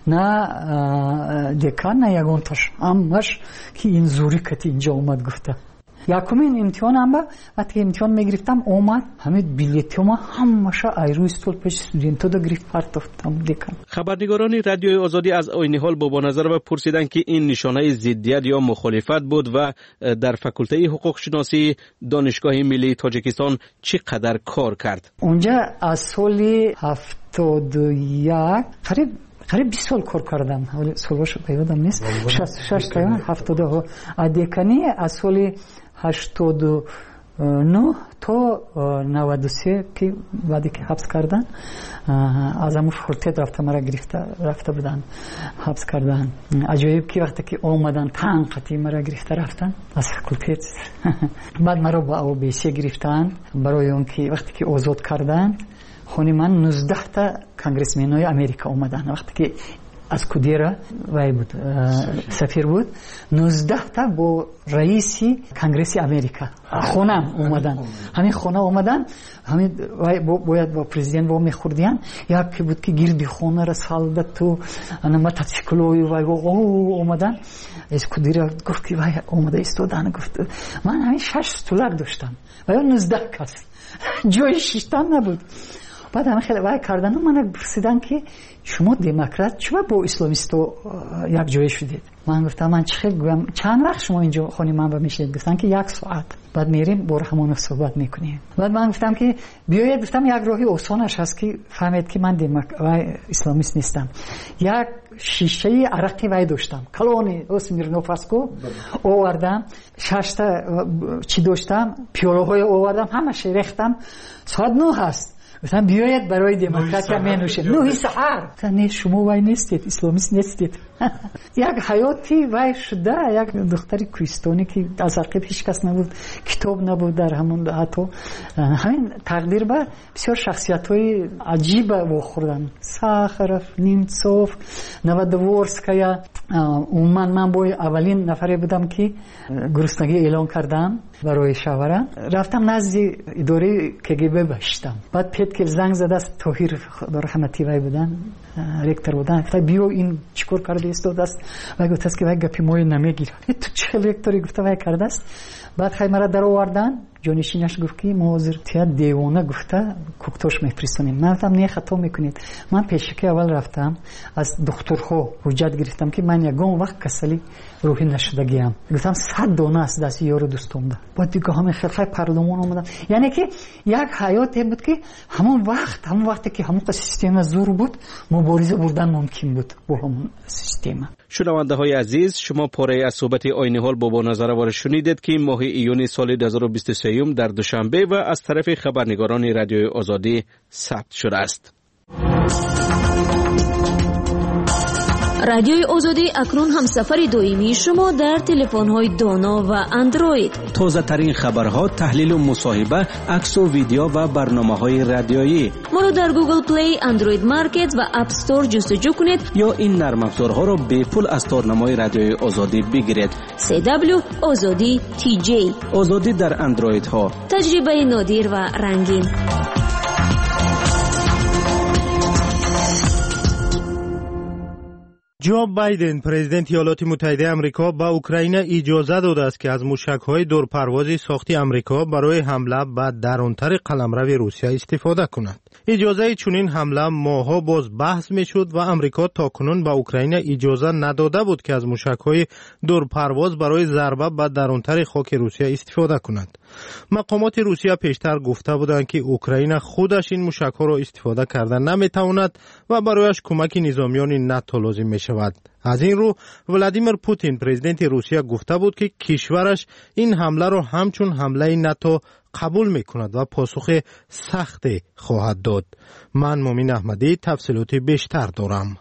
نه دکان نه یگانتاش همش که این زوری کتی اینجا اومد گفته. یکمین امتحانم با وقتی امتحان میگرفتم اومد همین بلیطم همش ایرو استول پیش استودنتا دا گرفت پرتافتم دیکن. خبرنگاران رادیوی آزادی از عین حال بابا نظر و پرسیدند که این نشانه ضدیت یا مخالفت بود و در فاکولته حقوق شناسی دانشگاه ملی تاجیکستان چقدر کار کرد. اونجا از سال هفتاد و یک قریب قریب بیست سال کار کردم. ولی سالش یادم نیست. شصت و شش تا هفتاد و ادیکنی از سال هشتاد و نه تا نود و سه که بعدی که حبس کردن از همون فاکولته رفته مرا گرفته رفته بودن حبس کردن. عجایب که وقتی که آمدن تنقتی مرا گرفته رفتن از فاکولته. بعد مرا با او بی سی گرفتن برای اون که وقتی که آزاد کردن خونی من نوزده تا کانگرسمنای امریکا اومدن. وقتی که از کودیرا وای بود سفیر بود نوزده تا با رئیسی کانگرس امریکا خونم اومدن. همین خونه اومدن همین وای باید با پرزیدنت با میخوردیان یکی بود که گیردی خونه را سالدت تو انا متاسکلوی وای او اومدن از کودیرا گفت که وای اومده استودان. گفت من همین شش سولار داشتم وای نوزده کس جای شیشتن نبود. بعد همه خیلی وای کردن من پرسیدن که شما دموکرات چرا با اسلامیستو یک جای شدید؟ من گفتم من چه خیلی چند وقت شما اینجا خونی من با میشید؟ گفتن که یک ساعت. بعد میریم با همون صحبت میکنیم. بعد من گفتم که بیاید گفتم یک راهی آسانش هست که فهمید که من دموکرات اسلامیست نیستم. یک شیشه عرقی وای داشتم کلونی اسمیرنوفاسکو آوردم شش تا چی داشتم پیاله های آوردم همش ریختم ساعت نه هست. مثلا بیاید برای دموکراسی می نوشید نه سحر. نه شما وای نیستید اسلامیست نیستید. یک حیاتی وای شده یک دختری کوهستانی که از عقب هیچ کس نبود کتاب نبود در همون حتی همین تقدیر به بسیار شخصیت‌های عجیب و خوردن ساخرف نیمڅوف نوادورسکایا. من من با اولین نفری بودم که گرسنگی اعلان کردم برای شاوره. رفتم نزد اداره کگب باشتم. بعد پیت که زنگ زده است طاهر خدا رحمتی وای بودن رکتور بودن. گفت بیو این چیکار کرده است دست و گفت است که وای گپی موی نمیگیره. تو چه رکتوری گفت وای کرده است. بعد خیلی مرا در آوردن جانشینش گفت که ما حاضرتیت دیوانه گفته کوکتوش میفرستونیم. من گفتم نه خطا میکنید. من پیشکی اول رفتم از دکترها حجت گرفتم که من یگان وقت کسلی روحی نشدگیم. گفتم صد دانه است دست یارو دوستم ده. بعد دیگه همه خیلی خیلی پارلمان اومدن. یعنی که یک حیات بود که همون وقت همون وقتی که همون سیستم زور بود مبارزه بردن ممکن بود با همون سیستم. شنونده های عزیز، شما پاره از صحبت آینه حال با بانظر شنیدید که ماه ایون سال دو هزار و بیست و سه در دوشنبه و از طرف خبرنگاران رادیوی آزادی ثبت شده است. رادیوی آزادی اکنون هم سفر دائمی شما در تلفن‌های دانا و اندروید. تازه ترین خبرها، تحلیل و مصاحبه، عکس و ویدیو و برنامه‌های رادیویی. ما رو در گوگل پلی، اندروید مارکت و اپ استور جستجو کنید یا این نرم افزارها را به پول از تارنمای رادیوی آزادی بگیرید. سی دبلیو آزادی تی جی. آزادی در اندروید ها. تجربه نادر و رنگین. جو بایدن پرزیدنت ایالات متحده آمریکا به اوکراین اجازه داده است که از موشک‌های دورپروازی ساختی آمریکا برای حمله به درونتر قلمرو روسیه استفاده کند. اجازه چنین حمله ماه‌ها باز بحث می‌شد و آمریکا تاکنون به اوکراین اجازه نداده بود که از موشک‌های دورپرواز برای ضربه به درونتر خاک روسیه استفاده کند. مقامات روسیه پیشتر گفته بودند که اوکراین خودش این موشک‌ها را استفاده کرده نمی‌تواند و برایش کمک نظامیان ناتو لازم می‌شود. از این رو ولادیمیر پوتین پرزیدنت روسیه گفته بود که کشورش این حمله را همچون حمله ناتو قبول می‌کند و پاسخ سختی خواهد داد. من مومن احمدی تفصیلات بیشتر دارم.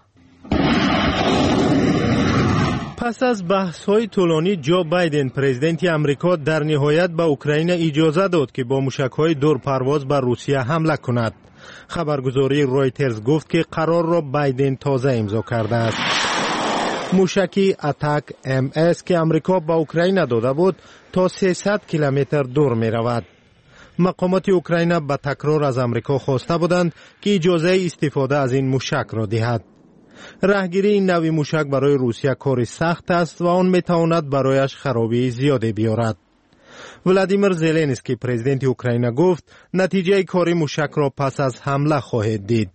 پس از بحث‌های طولانی جو بایدن پرزیدنت آمریکا در نهایت به اوکراین اجازه داد که با موشک‌های دورپرواز بر روسیه حمله کند. خبرگزاری رویترز گفت که قرار را بایدن تازه امضا کرده است. موشکی اتاک ام اس که آمریکا به اوکراین داده بود تا سیصد کیلومتر دور می رود. مقامات اوکراین به تکرار از آمریکا خواسته بودند که اجازه استفاده از این موشک را دهد. راهگیری این نوع موشک برای روسیه کار سخت است و آن می تواند برایش خرابی زیادی بیارد. ولادیمیر زلنسکی پرزیدنت اوکراین گفت نتیجه کار موشک را پس از حمله خواهد دید.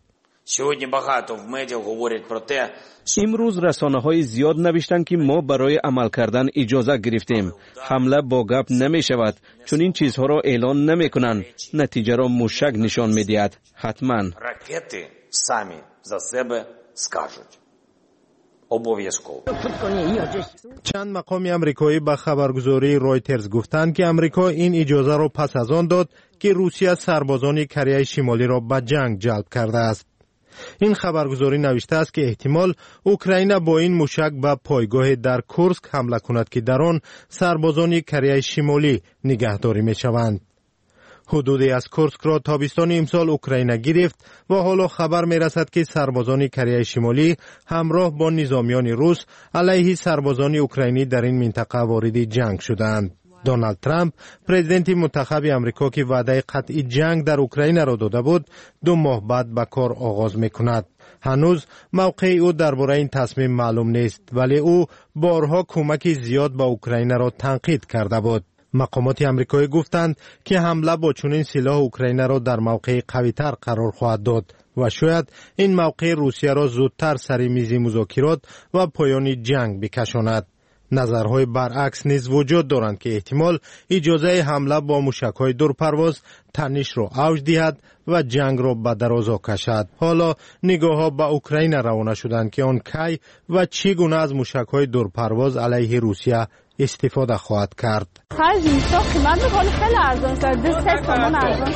امروز رسانه های زیاد نوشتند که ما برای عمل کردن اجازه گرفتیم. حمله با گپ نمی شود چون این چیزها را اعلان نمی کنند. نتیجه را موشک نشان می دهد. حتما رکتی سامی за себе скажуть. обов'язково. چند مقام امریکایی به خبرگزاری رویترز گفتند که امریکا این اجازه را پس از آن داد که روسیه سربازان کره شمالی را به جنگ جلب کرده است. این خبرگزاری نوشته است که احتمال اوکراین با این موشک به پایگاه در کورسک حمله کند که در آن سربازان کره شمالی نگهداری می شوند. حدودی از کورسک را تابستان امسال اوکراین گرفت و حالا خبر می رسد که سربازان کره شمالی همراه با نظامیان روس علیه سربازان اوکراینی در این منطقه وارد جنگ شدند. دونالد ترامپ پرزیدنت منتخب آمریکا که وعده قطعی جنگ در اوکراین را داده بود دو ماه بعد به کار آغاز می کند. هنوز موقع او درباره این تصمیم معلوم نیست ولی او بارها کمک زیاد به اوکراین را تنقید کرده بود. مقامات آمریکایی گفتند که حمله با چنین سلاح اوکراین را در موقع قوی‌تر قرار خواهد داد و شاید این موقع روسیه را زودتر سر میز مذاکرات و پایان جنگ بکشاند. نظرهای برعکس نیز وجود دارند که احتمال اجازه حمله با موشک‌های دورپرواز تنش را اوج دهد و جنگ را به درازا کشد. حالا نگاه‌ها به اوکراین روانه شدند که آن کی و چگونه از موشک‌های دورپرواز علیه روسیه استفاده خواهد کرد. خرج میشه قیمت بالا خیلی ارزان است. سه تومان ارزان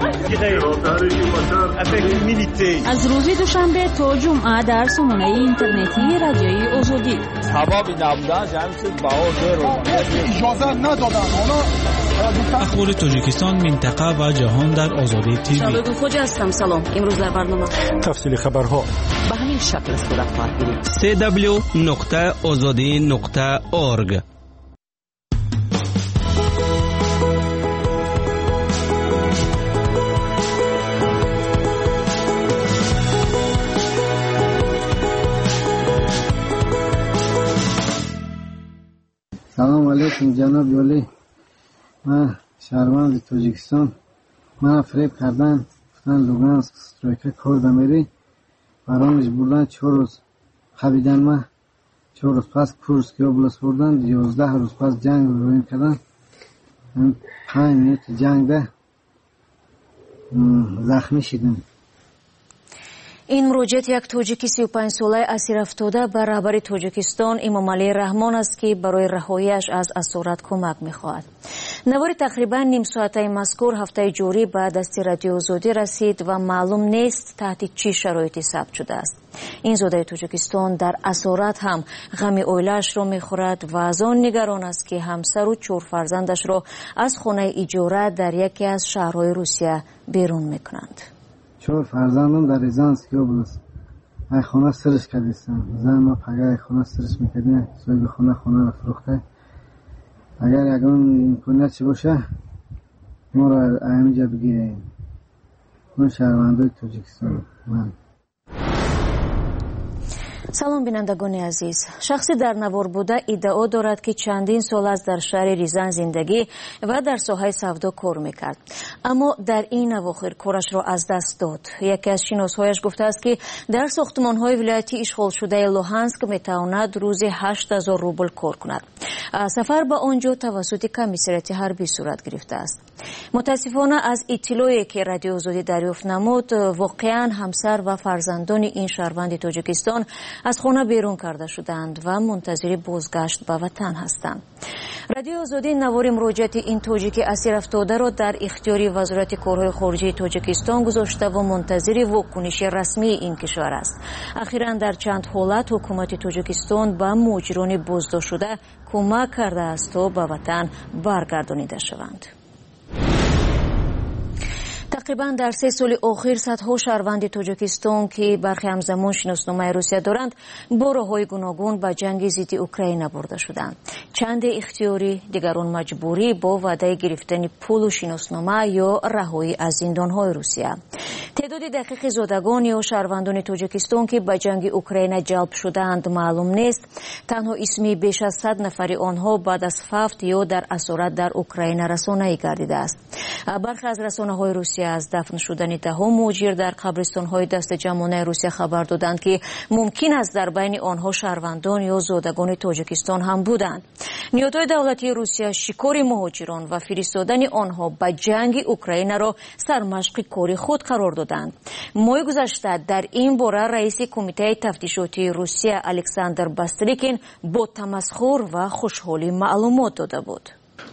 است. از روز دوشنبه تا جمعه در سامانه اینترنتی رادیوی آزادی. هوا بی نبودن جمعی چیز باور رو اجازه ندادن. اخبار تاجیکستان، منطقه و جهان در آزادی تیوی. شبکه خوج هستم. سلام. امروز در برنامه تفصیل خبرها به همین شکل صورت خواهد گرفت. سی دبلیو نقطه آزادی نقطه اورگ. سلام علیکم جناب ولی، من شهروند تاجیکستان. من فریب کردن گفتن لوگانسک استرایکر کرد میری برامش بردن. چهار روز خوابیدن. من چهار روز پس کورسک اوبلاست بردن. یازده روز پس جنگ رو رویم کردن. من پنج منوت جنگ ده زخمی شدم. این مروجیت یک توجیکی سی و پنج ساله اسیر افتاده به رهبر تاجیکستان امامعلی رحمان است که برای رهاییش از اسارت کمک می‌خواهد. نوار تقریبا نیم ساعته مذکور هفته جوری به دست رادیو آزادی رسید و معلوم نیست تحت چه شرایطی ثبت شده است. این زاده تاجیکستان در اسارت هم غم اویلش را می‌خورد و از آن نگران است که همسر و چهار فرزندش را از خانه اجاره در یکی از شهرهای روسیه بیرون می‌کنند. چهار فرزندم در ریزانسکی اوبلاست. ای خانه سرش کردیستم. زن ما پگاه خانه سرش میکردیم. صاحب خانه خانه را فروخته. اگر یکان امکانیت چی باشه ما را اینجا بگیریم. من شهروندای تاجیکستان من. سلام بینندگان عزیز. شخصی در نوار بوده ادعا دارد که چندین سال است در شهر ریزان زندگی و در ساحه سودا کار میکرد، اما در این اواخر کارش را از دست داد. یکی از شناسهایش گفته است که در ساختمان‌های ولایتی اشغال شده لوهانسک میتواند روزی هشت هزار روبل کار کند. سفر به آنجا توسط کمیسریات حربی صورت گرفته است. متاسفانه از اطلاعی که رادیو آزادی دریافت نمود، واقعا همسر و فرزندان این شهروند تاجیکستان از خانه بیرون کرده شدند و منتظر بازگشت به وطن هستند. رادیو آزادی نوار مراجعت این تاجیک اسیر افتاده را در اختیار وزارت کارهای خارجه تاجیکستان گذاشته و منتظر واکنش رسمی این کشور است. اخیراً در چند حالت حکومت تاجیکستان به مهاجران بازداشت شده کمک کرده است تا به وطن برگردانیده شوند. تقریبا در سه سال اخیر صدها شهروند تاجیکستان که برخی همزمان شناسنامه روسیه دارند با راههای گوناگون به جنگ ضد اوکراین برده شدند. چند اختیاری، دیگران مجبوری با وعده گرفتن پول و شناسنامه یا رهایی از زندانهای روسیه. تعداد دقیق زادگان یا شهروندان تاجیکستان که به جنگ اوکراین جلب شدند معلوم نیست. تنها اسمی بیش از صد نفر آنها بعد از فوت یا در اسارت در اوکراین رسانه‌ای گردیده است. برخی از رسانه‌های روسیه از دفن شدن ده‌ها مهاجر در قبرستان‌های دست جمعانه روسیه خبر دادند که ممکن است در بین آنها شهروندان یا زادگان تاجیکستان هم بودند. نیروهای دولتی روسیه شکار مهاجران و فرستادن آنها به جنگ اوکراین را سرمشق کاری خود قرار دادند. ماه گذشته در این باره رئیس کمیته تفتیشاتی روسیه الکساندر باستریکین با تمسخر و خوشحالی معلومات داده بود.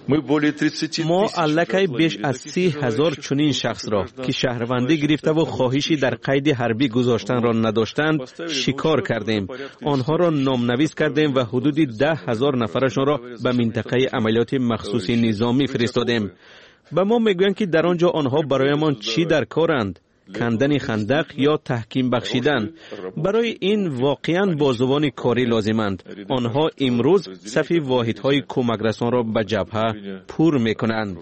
ما الکی بیش از سی هزار چنین شخص را که شهروندی گرفته و خواهشی در قید حربی گذاشتن را نداشتند شکار کردیم. آنها را نامنویس کردیم و حدود ده هزار نفرشان را به منطقه عملیات مخصوص نظامی فرستادیم. به ما میگویند که در آنجا آنها برایمان چی در کارند؟ کندن خندق یا تحکیم بخشیدن. برای این واقعاً بازوان کاری لازمند. آنها امروز صف واحدهای کمک رسان را به جبهه پر میکنند.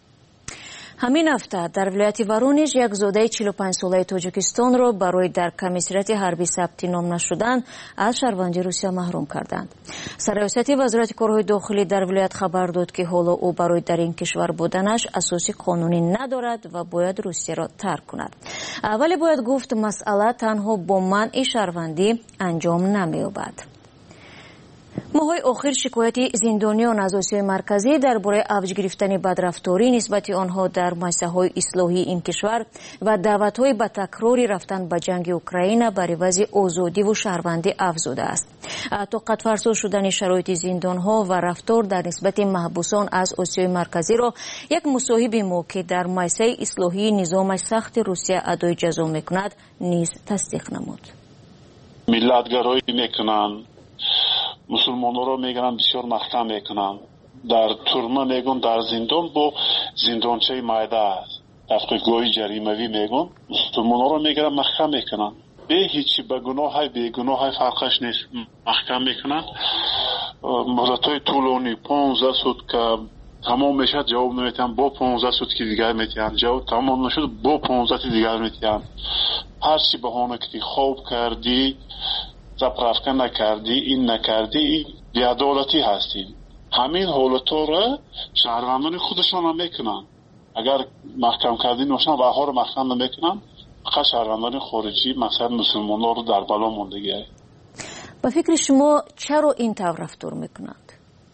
همین هفته در ولایت ورونیژ یک زاده چهل و پنج ساله تاجیکستان را برای در کمیسریات حربی ثبت نام نشدن از شهروندی روسیه محروم کردند. سرریاست وزارت کارهای داخلی در ولایت خبر داد که حالا او برای در این کشور بودنش اساسی قانونی ندارد و باید روسیه را ترک کند. ولی باید گفت مسئله تنها با منع شهروندی انجام نمی‌یابد. ماهای آخر شکایت زندانیان از آسیای مرکزی درباره اوج گرفتن بدرفتاری نسبت آنها در مؤسسه‌های اصلاحی این کشور و دعوت‌های به تکراری رفتن به جنگ اوکراین بر عوض آزادی و شهروندی افزوده است. طاقت فرسا شدن شرایط زندان‌ها و رفتار در نسبت محبوسان از آسیای مرکزی را یک مصاحب ما که در مؤسسه اصلاحی نظام سخت روسیه ادای جزا می‌کند نیز تصدیق نمود. ملت‌گرایی می‌کنند، مسلمان‌ها را میگن بسیار محکم میکنن، در تورما میگن در زندان با زندانچه مایده است، تفقیقگاه جریموی میگن مسلمان‌ها را میگن محکم میکنن، به هیچی به گناه به گناه فرقش نیست، محکم میکنن. مدت‌های طولانی پانزده سود که تمام میشه جواب نمیتن، با پانزده سود که دیگر میتن جواب تمام نشد، با پانزده دیگر میتن. هر چی بهانه که خواب کردی زپرافکن نکردی، این نکردی، این بی‌عدالتی هستیم. همین حالتا را شهروندان خودشان هم میکنن. اگر محکم کردی نوشن و ها رو محکم نمیکنن، فقط شهروندان خارجی مثلا مسلمانان رو در بلا موندگی. با فکر شما چرا این طور رفتار میکنند؟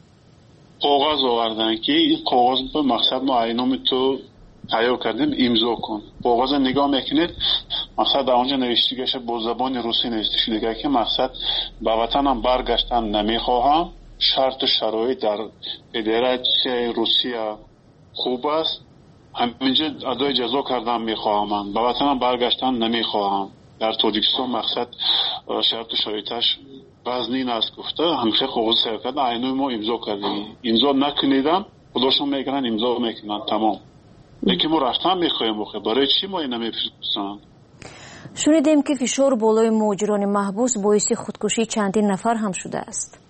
کاغذ آوردن که این کاغذ به مقصد ما اینام تو تیار کردیم امضا کن. کاغذ نگاه میکنید مقصد در اونجا نوشته گشه با زبان روسی نوشته شده که مقصد به وطنم برگشتن نمیخواهم، شرط و شرایط در فدراسیون روسیه خوب است، همینجا ادای جزا کردن میخواهم، به وطنم برگشتن نمیخواهم. در تاجیکستان مقصد شرط و شرایطش وزنین است گفته، همیشه کاغذ شرکت عینو ما امضا کردیم، امضا نکنیدم خودشون میگن امضا میکنن تمام. لیکن ما رفتن میخوایم بخیر، برای چی ما این نمیفرستن؟ شنیدیم که فشار بالای مهاجران محبوس باعث خودکشی چندین نفر هم شده است.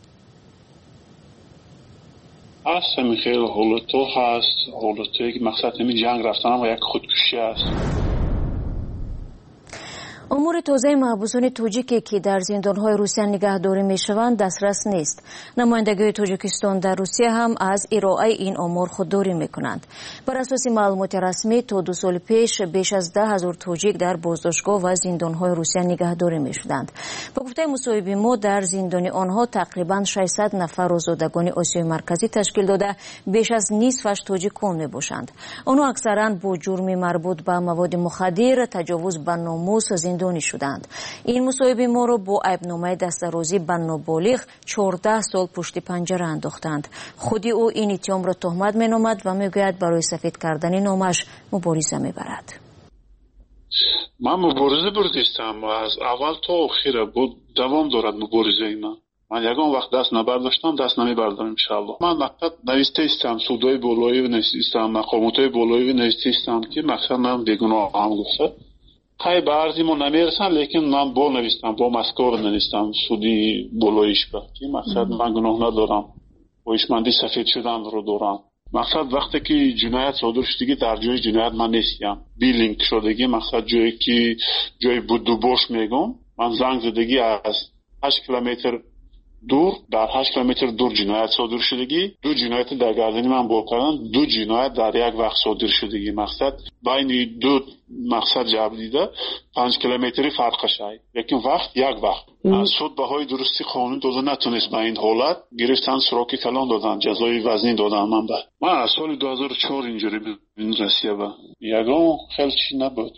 هست همین خیلی حالتو هست، حالتوی که مقصد همین جنگ رفتن هم یک خودکشی است. امور تازه محبوسان توجیکی که در زندانهای روسیه نگهداری میشوند دسترس نیست. نمایندگی تاجیکستان در روسیه هم از ارائه این امور خودداری میکنند. بر اساس معلومات رسمی تا دو سال پیش بیش از ده هزار توجیک در بازداشتگاه و زندانهای روسیه نگهداری میشدند. با گفته مصاحبه ما در زندان آنها تقریبا ششصد نفر آزادگان آسیای مرکزی تشکیل داده بیش از نصفش توجیکان میباشند. آنها اکثرا با جرم مربوط به مواد مخدر، تجاوز به ناموس زندانی شدند. این مصاحبه ما را با عیبنامه دستاوردی به نابالغ چهارده سال پشت پنجره انداختند. خودی او این اتهام را تهمت مینامد و میگوید برای سفید کردن نامش مبارزه میبرد. من مبارزه بردیستم و از اول تا آخر بود دوام دارد مبارزه من. من یگان وقت دست نبرداشتم دست نمیبردم انشالله. من مقصد نوشته استم، سودای بالایی نوشته استم، مقاماتای بالایی نوشته استم که مقصد من بیگناه هم گفته. خیلی به عرضی ما نمیرسن، لیکن من با نویستم، با مسکار نویستم سودی بالایش با که مقصد من گناه ندارم، با ایشمندی سفید شدن رو دارم. مقصد وقتی که جنایت صادر شدگی در جای جنایت من نیستیم، بیلینک شدگی مقصد جایی که جای بودو باش میگم، من زنگ زدگی از هشت کیلومتر دور، در هشت کیلومتر دور جنایت صادر شدگی، دو جنایت در گردنی من با کردن، دو جنایت در یک وقت صادر شدگی. مقصد بین دو مقصد جبر دیده پنج کیلومتری فرقش ای، لیکن وقت یک وقت. سود بهای درستی قانون داده نتونست به این حالت گرفتن، سراغ کلان دادن، جزای وزنی دادن. من بعد من از سال دو هزار و چهار اینجوری به این رسیه با یگان خیلی چی نبود.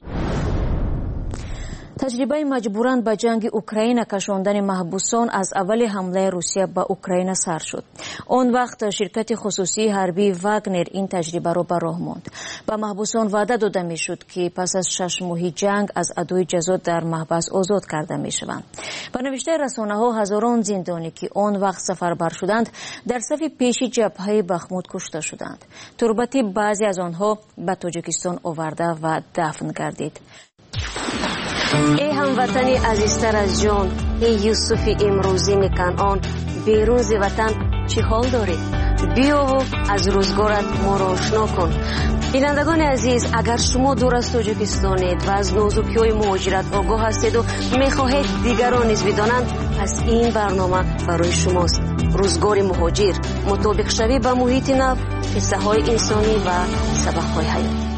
تجربه مجبوران به جنگ اوکراین کشاندن محبوسان از اول حمله روسیه به اوکراین سر شد. آن وقت شرکت خصوصی حربی واگنر این تجربه را به راه ماند. به محبوسان وعده داده می شد که پس از شش ماه جنگ از ادای جزا در محبس آزاد کرده می شوند. به نوشته رسانه ها هزاران زندانی که آن وقت سفربر شدند در صف پیشی جبهه بخمود کشته شدند. تربتی بعضی از آنها به تاجیکستان آورده و دفن گردید. ای هموطن عزیزتر از جان، ای یوسف امروزی کنعان، بیرون ز وطن چی حال داری؟ بیا و از روزگارت ما را آشنا کن. بینندگان عزیز، اگر شما دور از تاجیکستانید و از نازکی‌های مهاجرت آگاه هستید و می‌خواهید دیگران نیز بدانند، پس این برنامه برای شماست. روزگار مهاجر، مطابق شوی به محیط نو، قصه‌های انسانی و سبق‌های حیاتی.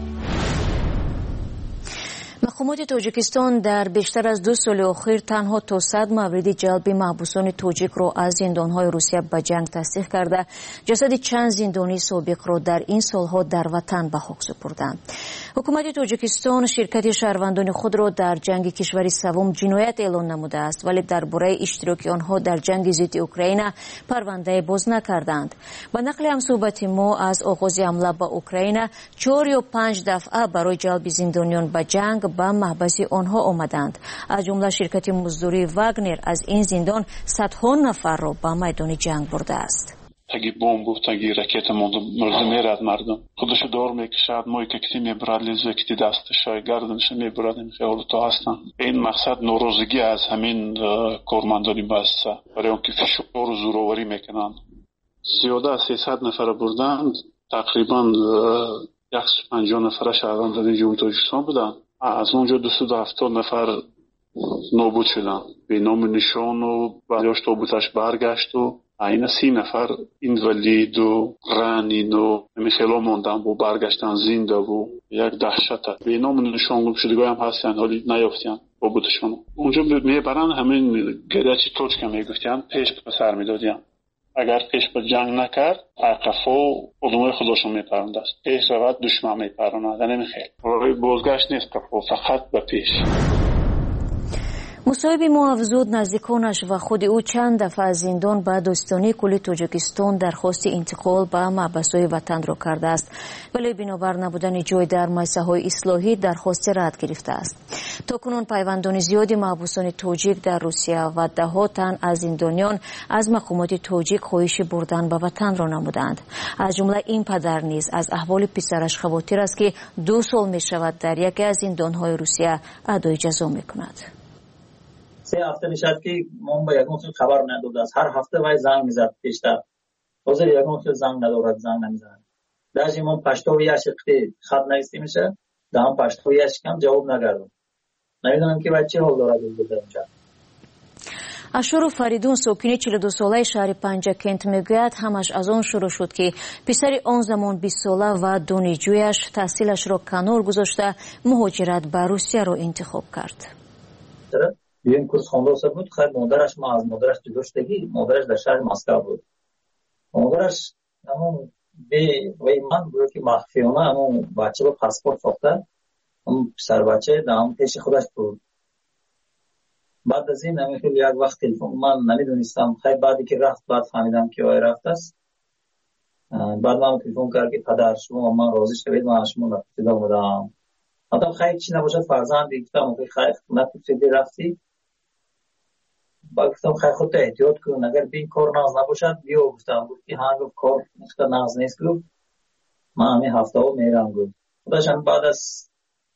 مقامات تاجیکستان در بیشتر از دو سال اخیر تنها تا صد مورد جلب محبوسان تاجیک را از زندانهای روسیه به جنگ تصدیق کرده، جسد چند زندانی سابق را در این سالها در وطن به خاک سپردند. حکومت تاجیکستان شرکت شهروندان خود را در جنگ کشور سوم جنایت اعلام نموده است، ولی درباره اشتراک آنها در جنگ ضد اوکراین پرونده باز نکردند. با نقل همصحبت ما از آغاز حمله به اوکراین، چهار یا پنج دفعه برای جلب زندانیان به جنگ به محبس آنها آمدند. از جمله شرکت مزدوری واگنر از این زندان صدها نفر را به میدان جنگ برده است. تگی بمب و تگی راکت مورد میرد مردم خودشو دور میکشد، موی که کتی میبرد، لیزو کتی دستش گردنش میبرد. این خیال تا هستن. این مقصد ناراضگی از همین کارمندانی بسته برای اون که فشار و زوراوری میکنند. زیاده از سیصد نفر بردند، تقریبا صد و پنجاه نفر شهروندان جمهوری تاجیکستان بودند. از اونجا دویست و هفتاد نفر نابود شدن، به نام نشان و بعدش تابوتش برگشت و این سی نفر اینولید و رنین و میخیلا موندن و برگشتن زنده و یک دهشت. به نام نشان گم شدگاه هم هستن، حالی نیافتن تابوتشون. اونجا میبرن همین گرچی توچ که میگفتن پیش به سر میدادن. اگر پیش به جنگ نکرد عقفو ادامه خودشون میپرند است. پیش رود دشمن میپرند. نمیخیر برای بازگشت نیست فقط به پیش. مصاحب ما افزود نزدیکانش و خود او چند دفعه از زندان به داستانی کل تاجیکستان درخواست انتقال به محبس‌های وطن را کرده است، ولی بنابر نبودن جای در مؤسسه‌های اصلاحی درخواست رد گرفته است. تاکنون پیوندان زیادی محبوسان تاجیک در روسیه و ده ها تن از زندانیان از مقامات تاجیک خواهش بردن به وطن را نمودند. از جمله این پدر نیز از احوال پسرش خواطر است که دو سال می شود در یکی از زندان‌های روسیه ادای جزا می‌کند. سه هفته میشد که من به یکم خبر نداد است. هر هفته وای زنگ میزد پیشتر. حاضر یکم زنگ ندارد، زنگ نمیزنه. داشت من پشتوی اشقی خط نوشته میشه، دام پشتوی اشکم جواب نگردم. نمیدونم که بچه حال دارد بوده اونجا. اشور فریدون ساکن چهل و دو ساله شهر پنجکنت میگوید همش از آن شروع شد که پسر آن زمان بیست ساله و دانشجویش تحصیلش را کنار گذاشته مهاجرت به روسیه را انتخاب کرد. بیایم کورس خونده بود. خیر مادرش ما از مادرش جدا شدگی، مادرش در شهر مسکو بود. مادرش همون به وی من بود که مخفیانه همون بچه با پاسپورت ساخته، همون پسر بچه دام پیش خودش بود. بعد از این همین خیلی یک وقت تلفن من نمیدونستم، خیر بعدی که رفت بعد فهمیدم که وای رفت است. بعد من تلفن کرد که پدر شما من راضی شوید من شما نفسیده بودم. حتی خیر چی نباشد فرزند گفتم که خیر نفسیده رفتی. با گفتم خیر خودت احتیاط کن، اگر بین کار ناز نباشد بیا. گفتم گفتی ها گفت کار اختا ناز نیست. گفت من همین هفته ها میرم. گفت خودشم بعد از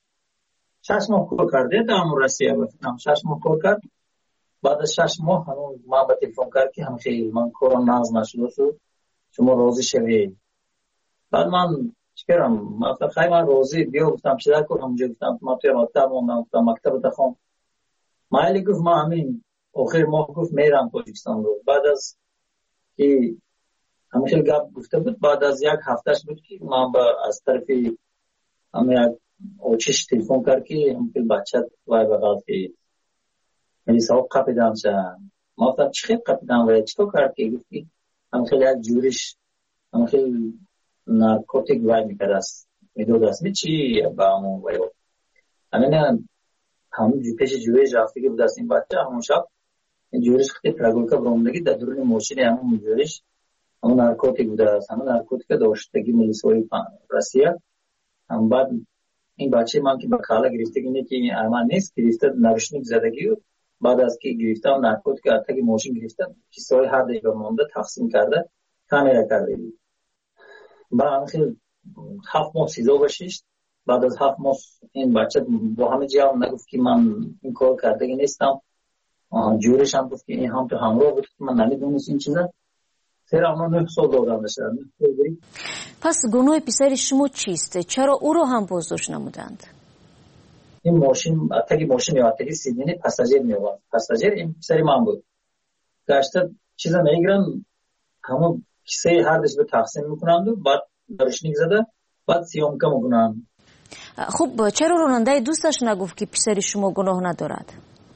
شش ماه کار کرده دام روسیه گفتم شش ماه کار کرد. بعد از شش ماه همون ما با تلفن کرد که هم خیلی من کار ناز نشده شد شما راضی شوید. بعد من چیکارم مثلا خیر من راضی بیا. گفتم چیکار کنم اونجا. گفتم ما توی مکتب موندم. گفتم مکتب تخم مایلی. گفت ما همین آخر ماه گفت میرم تاجیکستان. رو بعد از که همه خیلی گپ گفته بود بعد از یک هفتهش بود که من با از طرفی همه اوچش تلفن کرد که هم خیلی بچه وای بغل که میلی صاحب قپیدم شد. ما گفتم چی خیلی قپیدم وای چطور کرد که گفتی هم خیلی یک جورش هم خیلی نارکوتیک وای میکرد است میدود است می چی با همون وای همین همون پیش جورش رفته که بود است این بچه همون شب این جورش خیلی پرگولکا برامدگی در درون موشین همون جورش همون نارکوتیک بوده است. همون نارکوتیک داشتگی ملیسوی روسیه. هم بعد این بچه من که به خاله گرفته اینه که این ارمان نیست گرفته نوشنیک زدگی و بعد از که گرفته هم نارکوتیک اتاکی موشین گرفته کیسای هر دیگه مونده تقسیم کرده کامیرا کرده. بعد هم خیلی هفت ماه سیزده بشیشت. بعد از هفت ماه این بچه با همه جا نگفت که من این کار کردگی نیستم. جورش هم گفت که این هم تو همراه بود که من نمیدونست این چیزه. سر اما نه سال دادم بشه. پس گناه پسر شما چیست؟ چرا او رو هم بازداشت نمودند؟ این ماشین اتاقی ماشین یا اتاقی سیدنی پاساژیر میواد. پاساژیر این پسر من بود. گشته چیزا میگیرن همون کیسه هر دش به تقسیم میکنند و بعد درشنیک زده بعد سیام کم میکنند. خب چرا راننده دوستش نگفت که پسر شما گناه ندارد؟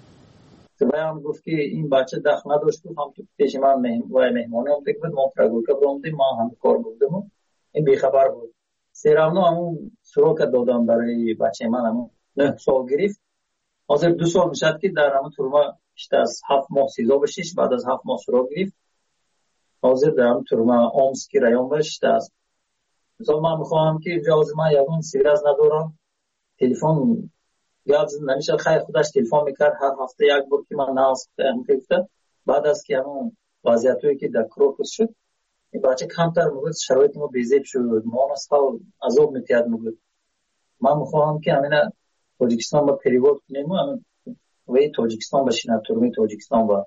هم گفت که این بچه دخل نداشت. هم تو پیش من مهمانی هم تک بود. ما پرگولکا برامدیم ما هم کار بودیم. این بیخبر بود. سیرامنو همون سروک دادم برای بچه من همون نه سال گرفت. حاضر دو سال میشد که در همون تورما بیشتر از هفت ماه سیزده بشیش. بعد از هفت ماه سروک گرفت. حاضر در همون تورما آمسکی رایون بشت است. مثلا من میخواهم که اجازه من یکون سیراز ندارم. تلفن یاد نمیشه خیر خودش تلفن میکرد هر هفته یک بار که من ناز گرفته. بعد از که همون وضعیتایی که در کروکس شد این بچه کمتر میگوید شرایط ما بیزیب شد. ما نسخال عذاب میتیاد میگوید من میخواهم که همینه تاجیکستان با پریوارد کنیم و وی تاجیکستان بشینه تورمی تاجیکستان با.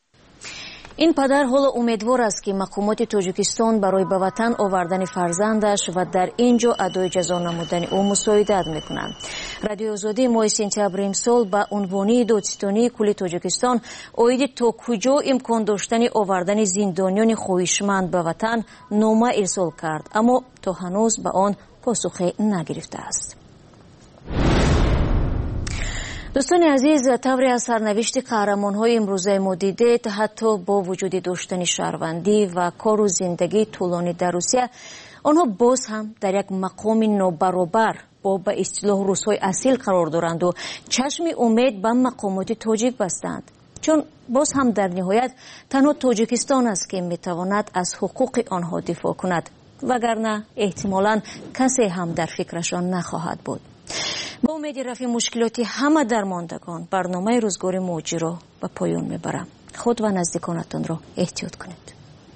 این پدر حالا امیدوار است که مقامات تاجیکستان برای به وطن آوردن فرزندش و در اینجا ادای جزا نمودن او مساعدت میکنند. رادیو آزادی ماه سپتامبر امسال با عنوان دادستانی کل تاجیکستان اوید تا کجا امکان داشتن آوردن زندانیان خواهشمند به وطن نامه ارسال کرد، اما تا هنوز به آن پاسخی نگرفته است. دوستان عزیز، طوری از سرنوشت قهرمان‌های امروزه ما دیدید، حتی با وجود داشتن شهروندی و کار و زندگی طولانی در روسیه، آنها باز هم در یک مقام نابرابر با به اصطلاح روس‌های اصیل قرار دارند و چشم امید به مقامات تاجیک بستند، چون باز هم در نهایت تنها تاجیکستان است که میتواند از حقوق آنها دفاع کند، وگرنه احتمالاً کسی هم در فکرشان نخواهد بود. با امید رفع مشکلات همه درماندگان، برنامه روزگار موجی را به پایان میبرم. خود و نزدیکانتان را احتیاط کنید.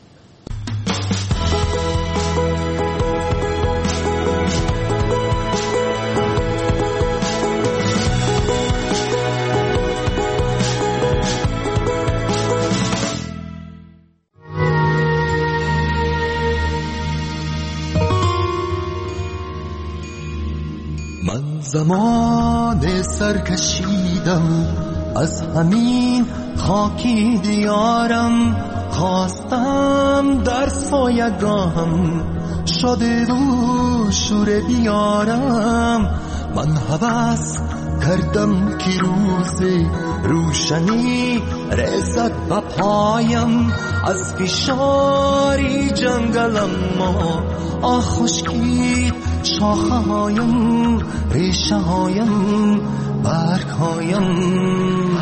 زمان سرکشیدم از همین خاکی دیارم، خواستم در سایگاهم شده رو شور بیارم. من هوس کردم که روز روشنی رسد به پایم، از فشاری جنگلم ما آه خشکید شاخه هایم، ریشه هایم، برگ هایم.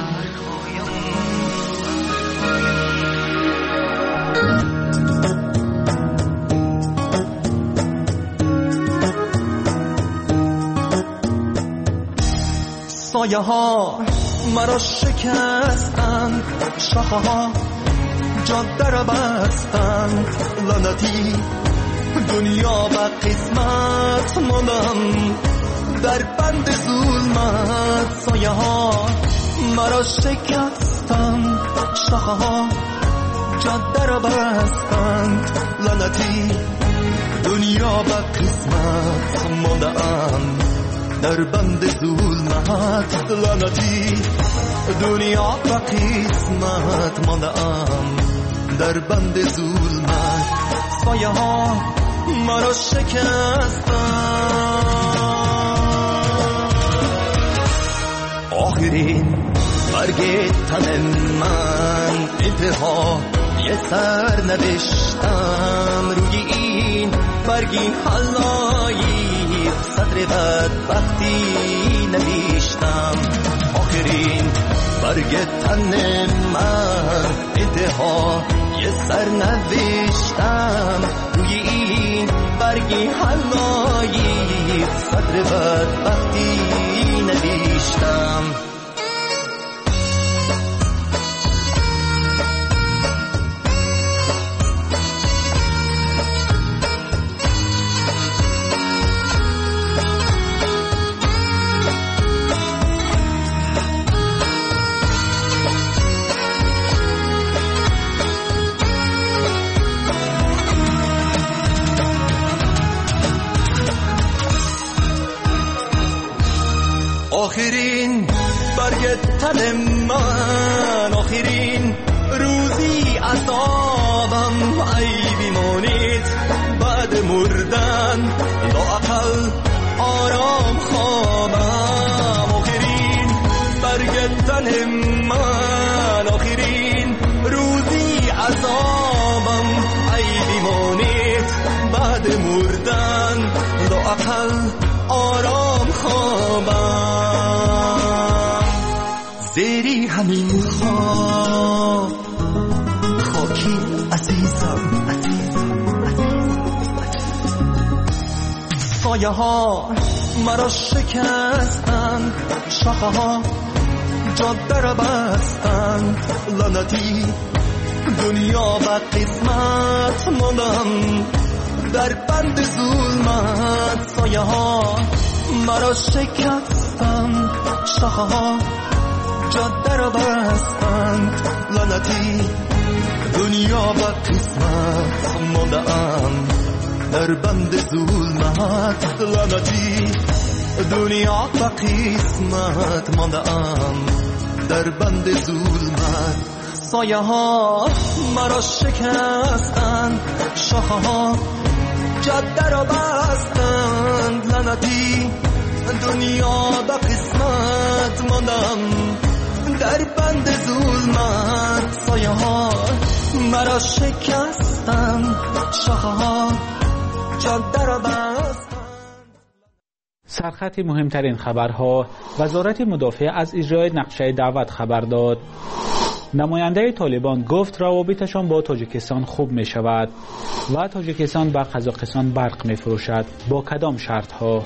سایه ها مرا شکستند، شاخه ها جاده را بستند، لعنتی دنیا به قسمت ماندم در بند ظلمت. سایه ها مرا شکستند، شاخه ها جاده را بستند، لعنتی دنیا به قسمت ماندم در بند ظلمت. لعنتی دنیا به قسمت ماندم در بند ظلمت. سایه ها مرا شکستند. آخرین برگ تن من انتها یه سر نوشتم، روی این برگی حلایی صدر بدبختی نوشتم. آخرین برگ تن من انتها یه سر نوشتم، روی این برگی حلایی صدر بدبختی نوشتم. آخرین برگ تن من، آخرین روزی عذابم، ای بیمانید بعد مردن لااقل آرام خوابم. آخرین برگ تن من، آخرین روزی عذابم، ای بیمانید بعد مردن لااقل آرام خوابم. زیری همین خواب خاکی عزیزم، سایه ها مرا شکستند، شاخه ها جاده را بستند، لعنتی دنیا به قسمت ماندم در بند ظلمت. سایه ها مرا شکستند، شاخه ها جاده را بستند، لعنتی دنیا به قسمت ماندم در بند ظلمت. لعنتی دنیا به قسمت ماندم در بند ظلمت. سایه ها مرا شکستند، شاخه ها جاده را بستند، لعنتی دنیا به قسمت فقط ماندم در بند ظلمت، سایه ها مرا شکستند، شاخه ها جاده را بستند. سرخط مهمترین خبرها. وزارت مدافع از اجرای نقشه دعوت خبر داد. نماینده طالبان گفت روابطشان با تاجیکستان خوب می شود و تاجیکستان به قزاقستان برق می فروشد. با کدام شرط ها؟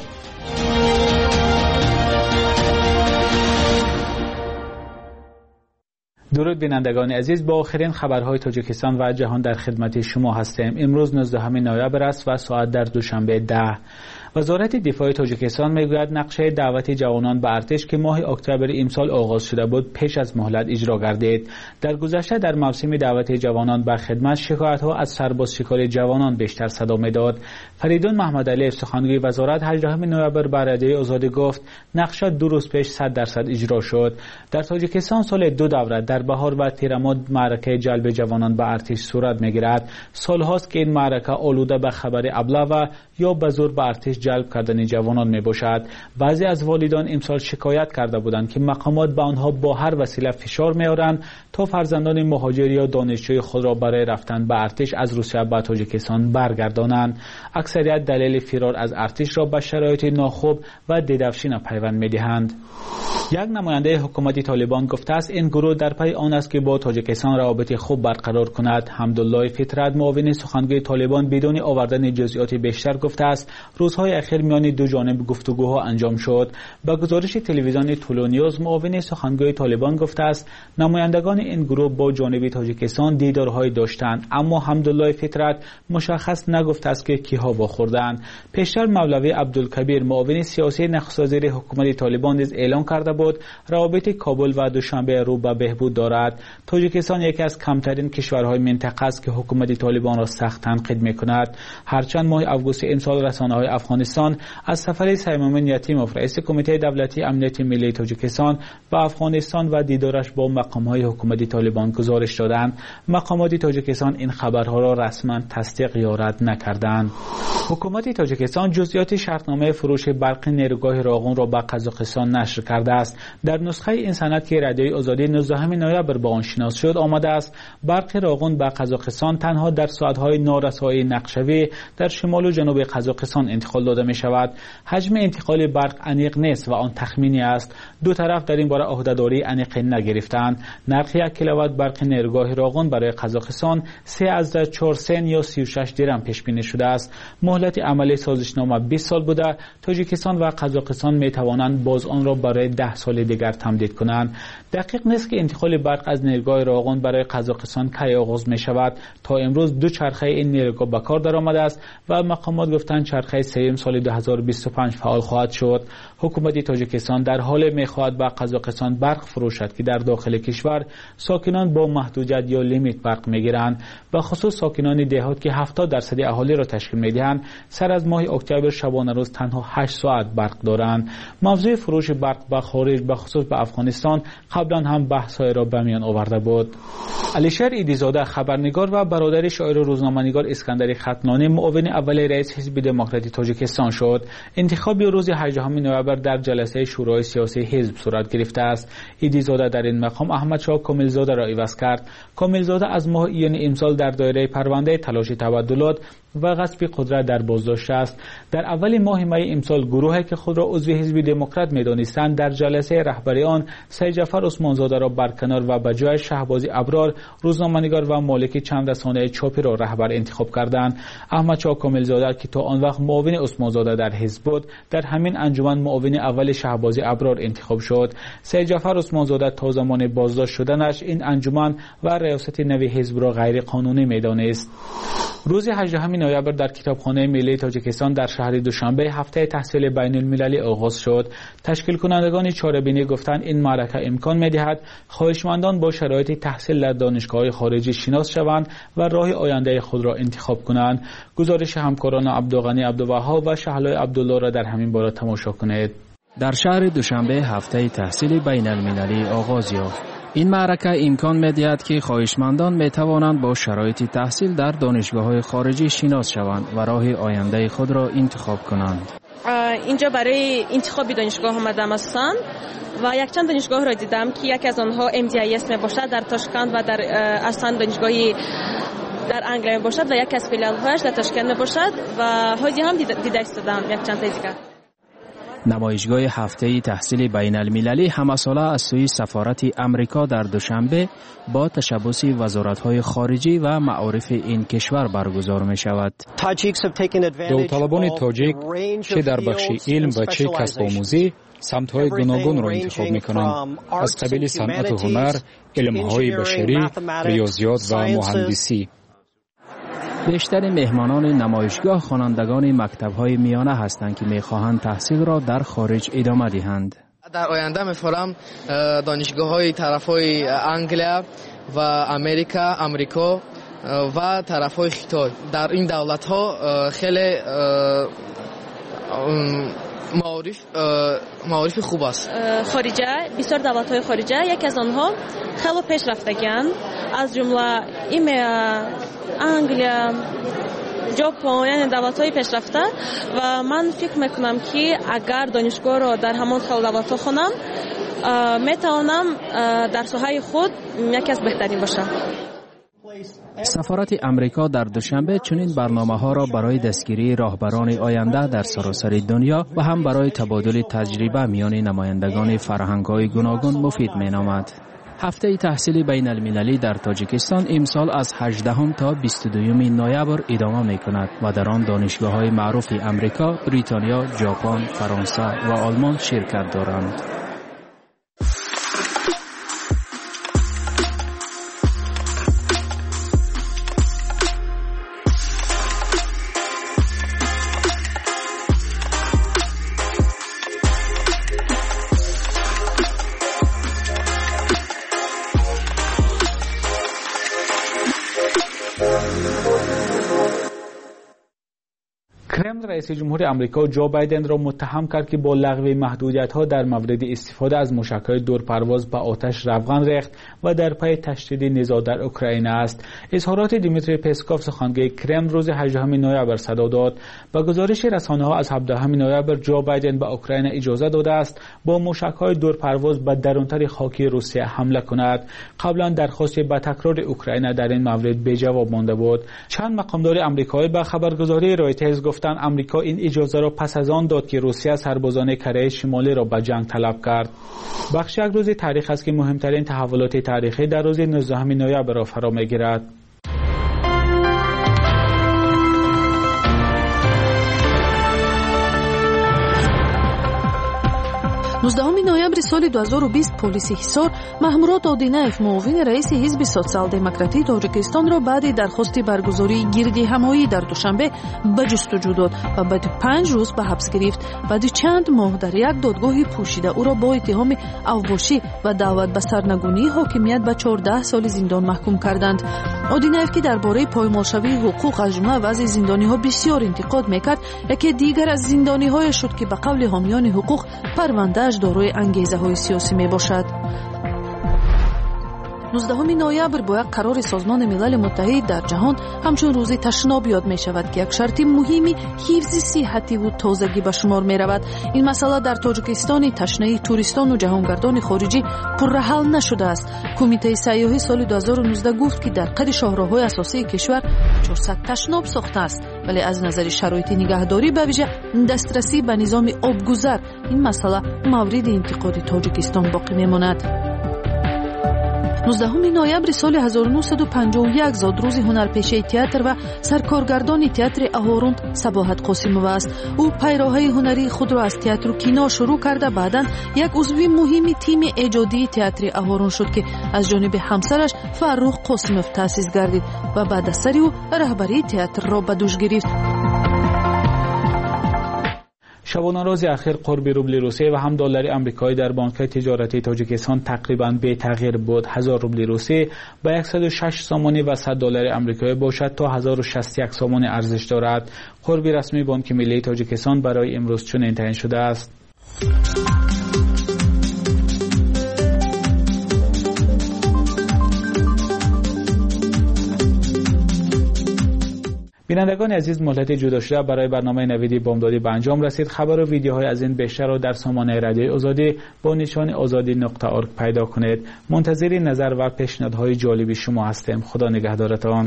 درود بینندگان عزیز، با آخرین خبرهای تاجیکستان و جهان در خدمت شما هستیم. امروز نوزدهم نوامبر است و ساعت در دوشنبه ده. وزارت دفاع تاجیکستان میگوید نقشه دعوت جوانان به ارتش که ماه اکتبر امسال آغاز شده بود پیش از مهلت اجرا گردید. در گذشته در موسم دعوت جوانان به خدمت شکایت‌ها از سرباز شکار جوانان بیشتر صدا می‌داد. فریدون محمد علی سخنگوی وزارت هجدهم نوامبر به رادیوی آزادی گفت نقشه دو روز پیش صد درصد اجرا شد. در تاجیکستان سال دو دوره در بهار و تیرماد معرکه جلب جوانان به ارتش صورت می‌گیرد. سال‌هاست که این معرکه آلوده به خبر ابله یا به زور به ارتش جلب کردن جوانان می باشد. بعضی از والدان امسال شکایت کرده بودند که مقامات به آنها با هر وسیله فشار می آورند تا فرزندان مهاجر یا دانشجوی خود را برای رفتن به ارتش از روسیه به تاجیکستان برگردانند. اکثریت دلیل فرار از ارتش را به شرایط ناخوب و دیدفشین پیوند می دهند. یک نماینده حکومت طالبان گفته است این گروه در پی آن است که با تاجیکستان روابط خوب برقرار کند. حمدالله فطرت معاون سخنگوی طالبان بدون آوردن جزئیات بیشتر گفته است روزهای اخیر میان دو جانب گفتگوها انجام شد. با گزارش تلویزیون تولونیوز معاون سخنگوی طالبان گفته است نمایندگان این گروه با جانب تاجیکستان دیدارهای داشتند، اما حمدالله فطرت مشخص نگفته است که کیها واخوردند. پیشتر مولوی عبدالکبیر معاون سیاسی نخست وزیر حکومت طالبان نیز اعلام کرده بود روابط کابل و دوشنبه رو به بهبود دارد. تاجیکستان یکی از کمترین کشورهای منطقه است که حکومت طالبان را سخت تنقید می‌کند. هرچند ماه آگوست امسال رسانه‌های افغانستان از سفر سیمون یتیموف رئیس کمیته دولتی امنیت ملی تاجیکستان به افغانستان و دیدارش با مقام‌های حکومت طالبان گزارش دادند. مقامات تاجیکستان این خبرها را رسما تصدیق یا رد نکردند. حکومت تاجیکستان جزئیات شرطنامه فروش برق نیروگاه راغون را به قزاقستان نشر کرده است. در نسخه این سند که رادیوی آزادی نوزدهم نوامبر با آن شناس شد آمده است برق راغون به قزاقستان تنها در ساعت‌های نارسایی نقشوی در شمال و جنوب قزاقستان انتقال داده می شود. حجم انتقال برق عمیق نیست و آن تخمینی است. دو طرف در این باره عهده‌داری عمیق نگرفتند. نرخ یک کیلووات برق نیروگاه راغون برای قزاقستان سه از چهار سن یا سی و شش درم پیش بینی شده است. مهلت عملی سازشنامه بیست سال بوده. تاجیکستان و قزاقستان می توانند باز آن را برای ده سال دیگر تمدید کنند. دقیق نیست که انتقال برق از نیروگاه راغون برای قزاقستان کی آغاز می شود. تا امروز دو چرخه این نیروگاه به کار درآمده است و مقامات گفتند چرخه سوم سال دو هزار و بیست و پنج فعال خواهد شد. حکومت تاجیکستان در حال می‌خواهد به قزاقستان برق فروشد که در داخل کشور ساکنان با محدودیت یا لیمیت برق می‌گیرند. به خصوص ساکنان دهات که هفتاد درصد اهالی را تشکیل می‌دهند سر از ماه اکتبر شبانه روز تنها هشت ساعت برق دارند. موضوع فروش برق به خارج به خصوص به افغانستان قبلا هم بحث‌های را به میان آورده بود. علیشر ایدیزاده خبرنگار و برادر شاعر و روزنامه‌نگار اسکندر ختنانی معاون اول رئیس حزب دموکراتی تاجیکستان شد. انتخاب روز هجدهم نوامبر در جلسه شورای سیاسی حزب صورت گرفته است. ایدیزاده در این مقام احمد شاه کاملزاده را عوض کرد. کاملزاده از ماه ایون امسال در دایره پرونده تلاش تبدلات و غصب قدرت در بازداشت است. در اول ماه می امسال گروهی که خود را عضو حزب دموکرات می‌دانستند در جلسه رهبری آن سید جعفر عثمانزاده را برکنار و به جای شهبازی ابرار روزنامه‌نگار و مالک چند رسانه چاپی را رهبر انتخاب کردند. احمد شاه کاملزاده که تا آن وقت معاون عثمانزاده در حزب بود در همین انجمن معاون اول شهبازی ابرار انتخاب شد. سید جعفر عثمانزاده تا زمان بازداشت شدنش این انجمن و ریاست نوی حزب را غیر قانونی می‌دانست. روز هجدهم نوامبر در کتابخانه ملی تاجیکستان در شهر دوشنبه هفته تحصیل بین المللی آغاز شد. تشکیل کنندگان چاره‌بینی گفتند این معرکه امکان می‌دهد خواهشمندان با شرایط تحصیل در دانشگاه‌های خارجی شناس شوند و راه آینده خود را انتخاب کنند. گزارش همکاران عبدالغنی عبدالوهاب و شهلای عبدالله را در همین باره تماشا کنید. در شهر دوشنبه هفته تحصیل بین المللی آغاز یافت. این معرکه امکان می‌دهد که خواهشمندان می‌توانند با شرایط تحصیل در دانشگاه‌های خارجی شناس شوند و راه آینده خود را انتخاب کنند. اینجا برای انتخاب دانشگاه آمدم هستم و یک چند دانشگاه را دیدم که یکی از آنها ام دی ای اس می باشد در تاشکند و در اصلا دانشگاهی در انگلیس می باشد و یکی از فیلیال هایش در تاشکند می باشد و هایی هم دیده استادم یک چند تا دیگر. نمایشگاه هفته تحصیل بین المللی همساله از سوی سفارت امریکا در دوشنبه با تشبث وزارت‌های خارجی و معارف این کشور برگزار می شود. داوطلبان تاجیک چه در بخش علم و چه کسب آموزی سمت‌های گوناگون را انتخاب می‌کنند، از قبیل صنعت و هنر، علم‌های بشری، ریاضیات و مهندسی. بیشتر مهمانان نمایشگاه خوانندگان مکتب‌های میانه هستند که می‌خواهند تحصیل را در خارج ادامه دهند. در آینده می‌فهمم دانشگاه‌های طرف‌های انگلیا و امریکا، امریکا و طرف‌های خیتای در این دولت‌ها خیلی معارف معارف خوب است. خارجه بسیار دولت‌های خارجه یک از آنها خیلی پیشرفتگان از جمله ایمیا، انگلیا، ژاپن، یعنی دولت‌های پیشرفته و من فکر میکنم که اگر دانشگاه را در همان خیلی دولت‌ها خوانم میتوانم در ساحه خود یکی از بهترین باشم. سفارت امریکا در دوشنبه چنین برنامه‌ها را برای دستگیری راهبران آینده در سراسر دنیا و هم برای تبادل تجربه میان نمایندگان فرهنگ‌های گوناگون مفید می‌نامد. هفته تحصیل بین المللی در تاجیکستان امسال از هجدهم تا بیست و دوم نوامبر ادامه می‌کند و در آن دانشگاه‌های معروف امریکا، بریتانیا، ژاپن، فرانسه و آلمان شرکت دارند. کرملین رئیس جمهور آمریکا جو بایدن را متهم کرد که با لغو محدودیت‌ها در مورد استفاده از موشک‌های دورپرواز به آتش روغن ریخت و در پی تشدید نزاع در اوکراین است. اظهارات دیمیتری پسکوف سخنگوی کرملین روز هجدهم نوامبر صدا داد. با گزارش رسانه‌ها از هفدهم نوامبر جو بایدن به اوکراین اجازه داده است با موشک‌های دورپرواز به درونتر خاکی روسیه حمله کند. قبلا درخواست به تکرار اوکراین در این مورد بی جواب مانده بود. چند مقامدار آمریکایی به خبرگزاری رایترز گفتند آمریکا این اجازه را پس از آن داد که روسیه سربازان کره شمالی را به جنگ طلب کرد. بخش یک روز تاریخ است که مهمترین تحولات تاریخی در روز نوزدهم نوامبر را فرا می‌گیرد. نوزدهم نوامبر سال دو هزار و بیست پلیس حصار محمورات آدیناев معاون رئیس حزب سوسیال دموکراتی تاجیکستان را بعد درخواست برگزاری گردی همایی در دوشنبه به جستجو داد و بعد پنج روز به حبس گرفت. بعد چند ماه در یک دادگاه پوشیده او را با اتهام اوباشی و دعوت به سرنگونی حاکمیت به چهارده سال زندان محکوم کردند. آدیناев که درباره پایمالشوی حقوق از جمله وضع زندانی‌ها بسیار انتقاد میکرد، یکی دیگر از زندانی‌های شد که به قول حامیان حقوق پرونده دارای انگیزه های سیاسی می باشد. نوزدهم نوامبر با یک قرار سازمان ملل متحد در جهان همچون روز تشناب یاد می شود که یک شرط مهمی حفظ صحتی و تازگی به شمار می رود. این مسئله در تاجیکستان تشنه توریستان و جهانگردان خارجی پر حل نشده است. کمیته سیاحی سال دو هزار و نوزده گفت که در قد شاهراهای اساسی کشور چهارصد تشناب ساخته است، ولی از نظر شرایط نگهداری به ویژه دسترسی به نظام آبگذر این مسئله مورد انتقاد تاجیکستان باقی می ماند. نوزدهم نوامبر سال هزار و نهصد و پنجاه و یک زاد روز هنرپیشه تئاتر و سرکارگردان تئاتر اهاروند صباحت قاسموف است. او پیراهه هنری خود را از تئاتر و کینو شروع کرده، بعداً یک عضو مهم تیم ایجادی تئاتر اهارون شد که از جانب همسرش فرخ قاسموف تأسیس گردید و بعد از سری او رهبری تئاتر را به دوش گرفت. شبانه روز اخیر قرب روبل روسی و هم دلار آمریکایی در بانک تجارتی تاجیکستان تقریباً بی تغییر بود. هزار روبل روسی با صد و شش سامانی و صد دلار آمریکایی باشد تا هزار و شصت و یک سامانی ارزش دارد. قرب رسمی بانک ملی تاجیکستان برای امروز چنین تعیین شده است. بینندگان عزیز، مهلت جدا شده برای برنامه نویدی بامدادی به انجام رسید. خبر و ویدیوهای از این بیشتر را در سامانه رادیوی آزادی با نشان آزادی نقطه اورگ پیدا کنید. منتظر نظر و پیشنهادهای جالبی شما هستیم. خدا نگهدارتان.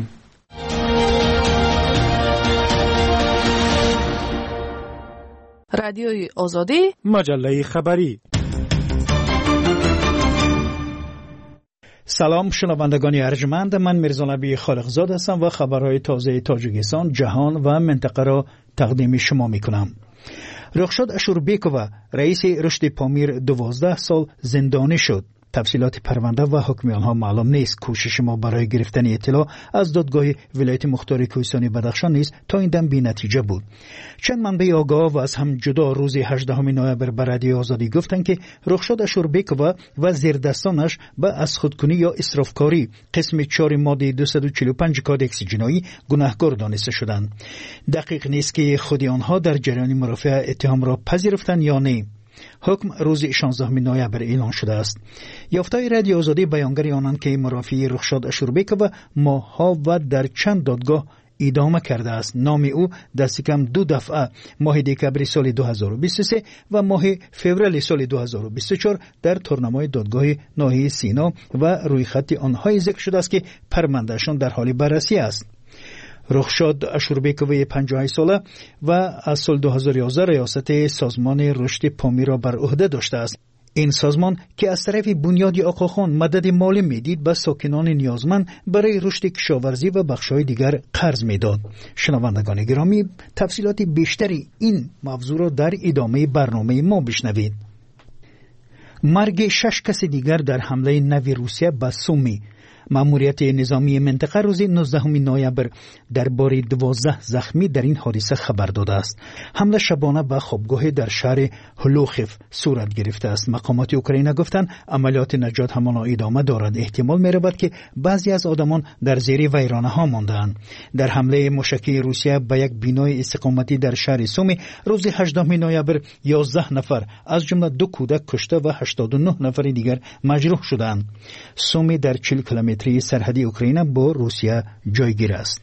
رادیوی آزادی، مجله خبری. سلام شنوندگان ارجمند، من میرزا نبی خالقزاد هستم و خبرهای تازه تاجیکستان، جهان و منطقه را تقدیم شما می کنم. رخشاد اشوربیکووا رئیس رشد پامیر دوازده سال زندانی شد. تفصیلات پرونده و حکم آنها معلوم نیست. کوشش ما برای گرفتن اطلاع از دادگاه ولایت مختار کوهستانی بدخشان نیز تا این دم بی نتیجه بود. چند منبع آگاه و از هم جدا روز هجدهم نوامبر به رادیو آزادی گفتند که رخشاد اشوربیکووا و زیردستانش به از خودکنی یا اسرافکاری قسم چهار ماده دویست و چهل و پنج کادکس جنایی گناهکار دانسته شدند. دقیق نیست که خود آنها در جریان مرافعه اتهام را پذیرفتند یا نه. حکم روز شانزدهم نوامبر اعلان شده است. یافته‌های رادیو آزادی بیانگر آنند که مرافعی رخشاد اشوربیکووا ماه‌ها و در چند دادگاه ادامه کرده است. نام او دست کم دو دفعه ماه دکبر سال دو هزار و بیست و سه و ماه فوریه سال دو هزار و بیست و چهار در تورنمای دادگاه ناحیه سینا و روی خط آنها ذکر شده است که پروندهشان در حال بررسی است. رخشاد اشوربیکووا پنجاه و هشت ساله و از سال دو هزار و یازده ریاست سازمان رشد پامیر را بر عهده داشته است. این سازمان که از طرف بنیادی آقاخان مدد مالی میدید به ساکنان نیازمند برای رشد کشاورزی و بخش‌های دیگر قرض میداد. شنوندگان گرامی، تفصیلات بیشتری این موضوع را در ادامه برنامه ما بشنوید. مرگ شش کس دیگر در حمله نوی روسیه به سومی. ماموریت نظامی منطقه روز نوزدهم نوامبر درباره دوازده زخمی در این حادثه خبر داده است. حمله شبانه به خوابگاه در شهر هلوخیف صورت گرفته است. مقامات اوکراین گفتند عملیات نجات همانا ادامه دارد. احتمال می‌رود که بعضی از آدمان در زیر ویرانه‌ها مانده‌اند. در حمله موشکی روسیه به یک بینای استقامتی در شهر سومی روز هجدهم نوامبر یازده نفر از جمله دو کودک کشته و هشتاد و نه نفر دیگر مجروح شدند. سومی در چهل کیلومتر سرحدی اوکراین با روسیه جایگیر است.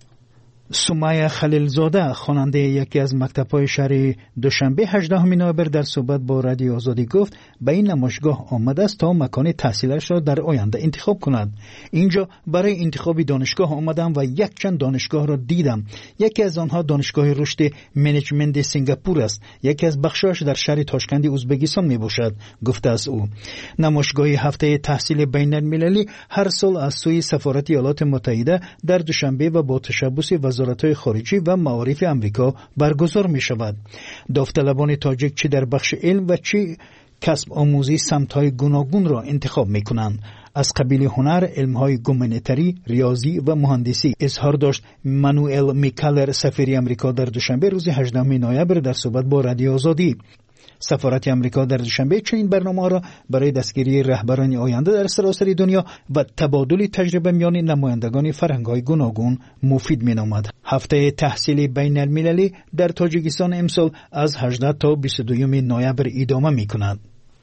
سمیه خلیلزاده خواننده یکی از مکتب‌های شهر دوشنبه هجدهم نوامبر در صحبت با رادیو آزادی گفت به این نمایشگاه آمده است تا مکان تحصیلش را در آینده انتخاب کند. اینجا برای انتخاب دانشگاه آمدم و یک چند دانشگاه را دیدم. یکی از آنها دانشگاه رشد منیجمنت سنگاپور است. یکی از بخش‌هاش در شهر تاشکند ازبکستان میباشد، گفته است او. نمایشگاه هفته تحصیل بین‌المللی هر سال از سوی سفارت ایالات متحده در دوشنبه و با تشبث وزارت‌های خارجی و معارف امریکا برگزار می شود. داوطلبان تاجیک چه در بخش علم و چه کسب آموزی سمت‌های گوناگون را انتخاب می کنند. از قبیل هنر، علم‌های گومنیتری، ریاضی و مهندسی اظهار داشت مانوئل میکالر سفیر امریکا در دوشنبه روز هجدهم نوامبر در صحبت با رادیو آزادی. سفارت امریکا در دوشنبه چنین برنامه را برای دستگیری رهبران آینده در سراسر دنیا و تبادل تجربه میان نمایندگان فرهنگ‌های گوناگون مفید می‌نامد. هفته تحصیل بین‌المللی در تاجیکستان امسال از هجده تا بیست و دو نوامبر ادامه می‌کند.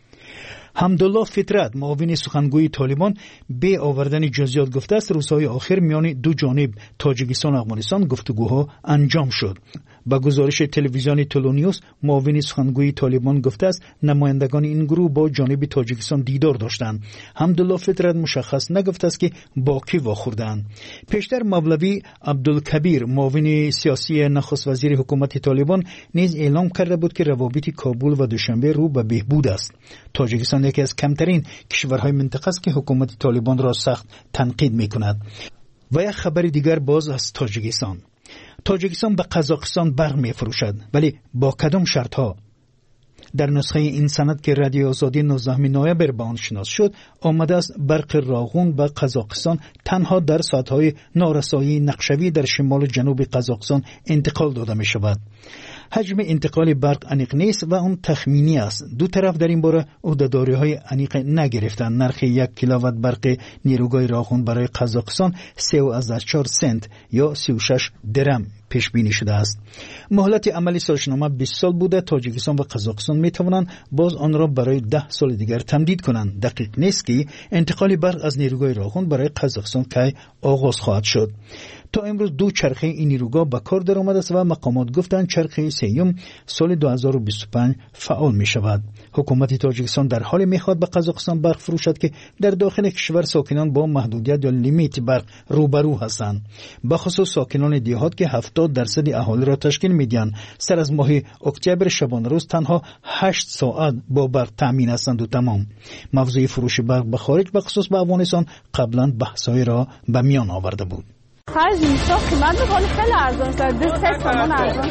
حمدالله فطرت معاون سخنگوی طالبان به آوردن جزئیات گفته است روزهای آخر میان دو جانب تاجیکستان و افغانستان گفتگوها انجام شد. با گزارش تلویزیون تلونیوس معاون سخنگوی طالبان گفته است نمایندگان این گروه با جانب تاجیکستان دیدار داشتند. حمدالله فطرت مشخص نگفته است که با کی واخوردند. پیشتر مولوی عبدالکبیر معاون سیاسی نخست وزیر حکومت طالبان نیز اعلام کرده بود که روابط کابل و دوشنبه رو به بهبود است. تاجیکستان یکی از کمترین کشورهای منطقه است که حکومت طالبان را سخت تنقید می‌کند. و یک خبر دیگر باز از تاجیکستان. تاجیکستان به قزاقستان برق می‌فروشد، ولی با کدام شرط‌ها؟ در نسخه این سند که رادیو آزادی نوزدهم نوامبر به آن شناس شد آمده است برق راغون به قزاقستان تنها در ساعت‌های نارسایی نقشوی در شمال و جنوب قزاقستان انتقال داده می‌شود. حجم انتقال برق انیق نیست و اون تخمینی است. دو طرف در این باره عهده‌داری‌های انیق نگرفتند. نرخ یک کیلووات برق نیروگاه راغون برای قزاقستان سه و چهار سنت یا سی و شش درم پیش بینی شده است. مهلت عملی سازشنامه بیست سال بوده. تاجیکستان و قزاقستان می توانند باز آن را برای ده سال دیگر تمدید کنند. دقیق نیست که انتقال برق از نیروگاه راغون برای قزاقستان کی آغاز خواهد شد. تا امروز دو چرخه این نیروگاه به کار در آمده است و مقامات گفتند چرخه سیوم سال دو هزار و بیست و پنج فعال می شود. حکومت تاجیکستان در حال میخواد به قزاقستان برق فروشد که در داخل کشور ساکنان با محدودیت یا لیمیت برق روبرو هستند. به خصوص ساکنان دیهات که هفتاد درصد اهالی را تشکیل میدهند. سر از ماه اکتبر شبانه روز تنها هشت ساعت با برق تامین هستند و تمام. موضوع فروش برق به خارج به خصوص به افغانستان قبلا بحث‌های را به میان آورده بود. خرج میشه قیمت میکنه خیلی ارزان است. دو سه تومان ارزان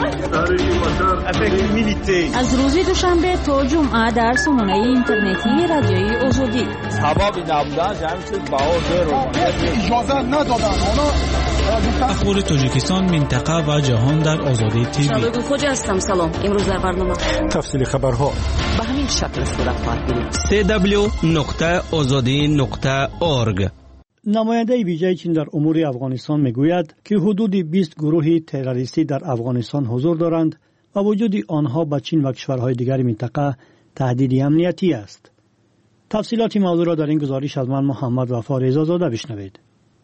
است. از روز دوشنبه تا جمعه در سامانه اینترنتی رادیوی آزادی حبابی نبودن جمعی چیز باور رو اجازه ندادن. اخبار تاجیکستان، منطقه و جهان در آزادی تیوی. شباب خوش هستم. سلام. امروز در برنامه تفصیل خبرها به همین شکل صورت خواهد گرفت. سی دبلیو نقطه آزادی نقطه اورگ. نماینده ویژه چین در امور افغانستان میگوید که حدود بیست گروه تروریستی در افغانستان حضور دارند و وجود آنها به چین و کشورهای دیگر منطقه تهدید امنیتی است. تفصیلات موضوع را در این گزارش از من محمد وفا رضازاده بشنوید.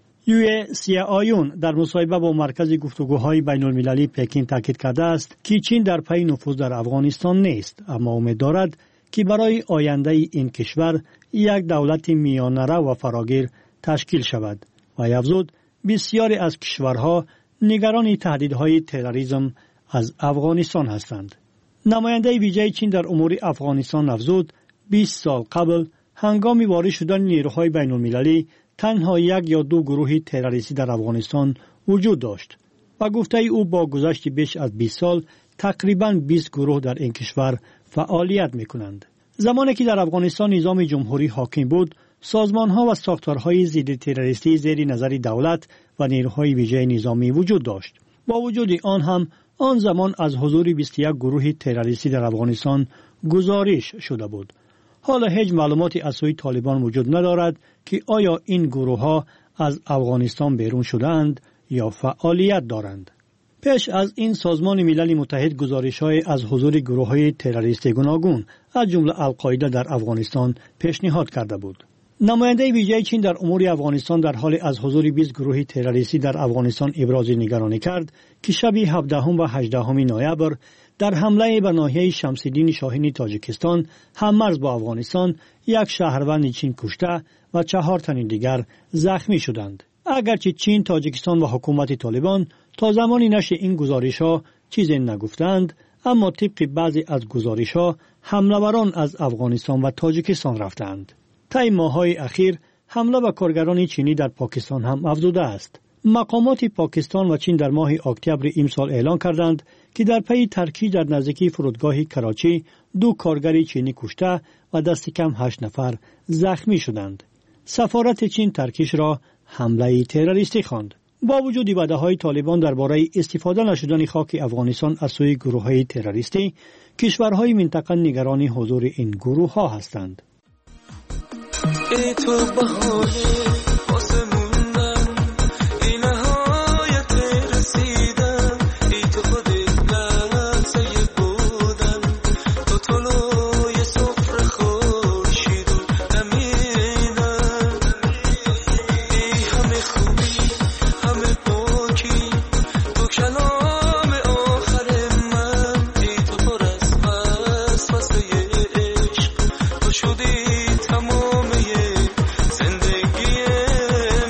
یوی سیا آیون در مصاحبه با مرکز گفتگوهای بین المللی پکین تاکید کرده است که چین در پی نفوذ در افغانستان نیست، اما امید دارد که برای آینده این کشور یک دولت میانه‌رو و فراگیر تشکیل شود و افزود بسیاری از کشورها نگران تهدیدهای تروریسم از افغانستان هستند. نماینده ویژه چین در امور افغانستان افزود بیست سال قبل هنگام وارد شدن نیروهای بین المللی تنها یک یا دو گروه تروریستی در افغانستان وجود داشت و گفته او با گذشت بیش از بیست سال تقریباً بیست گروه در این کشور فعالیت می‌کنند. زمانی که در افغانستان نظام جمهوری حاکم بود، سازمان‌ها و ساختارهای ضد تروریستی زیر نظر دولت و نیروهای ویژه نظامی وجود داشت. با وجود آن هم آن زمان از حضور بیست و یک گروه تروریستی در افغانستان گزارش شده بود. حالا هیچ معلوماتی از سوی طالبان وجود ندارد که آیا این گروه‌ها از افغانستان بیرون شدند یا فعالیت دارند. پیش از این سازمان ملل متحد گزارش‌های از حضور گروه‌های تروریستی گوناگون از جمله القاعده در افغانستان پیشنهاد کرده بود. نماینده ویژه چین در امور افغانستان در حال از حضور بیست گروه تروریستی در افغانستان ابراز نگرانی کرد که شب هفدهم و هجدهم نوامبر در حمله به ناحیه شمس‌الدین شاهین تاجیکستان هم‌مرز با افغانستان یک شهروند چین کشته و چهار تن دیگر زخمی شدند. اگرچه چین، تاجیکستان و حکومت طالبان تا زمانی نشر این گزارش‌ها چیزی نگفتند، اما طبق بعضی از گزارش‌ها حمله‌وران از افغانستان و تاجیکستان رفتند. طی ماه‌های اخیر حمله به کارگران چینی در پاکستان هم افزوده است. مقامات پاکستان و چین در ماه اکتبر امسال اعلان کردند که در پی ترکیب در نزدیکی فرودگاه کراچی دو کارگر چینی کشته و دست کم هشت نفر زخمی شدند. سفارت چین ترکیش را حمله تروریستی خواند. با وجود وعده‌های طالبان درباره استفاده نشدن خاک افغانستان از سوی گروه‌های تروریستی، کشورهای منطقه نگران حضور این گروه‌ها هستند. ای تو بهانه واسه موندن ای نهایت رسیدن ای تو خودت لحظه بودن تو طلوع صفر خورشید و نمیدن ای همه خوبی همه پاکی تو کلام آخر من ای تو پر از وسوسه عشق تو شدی تمام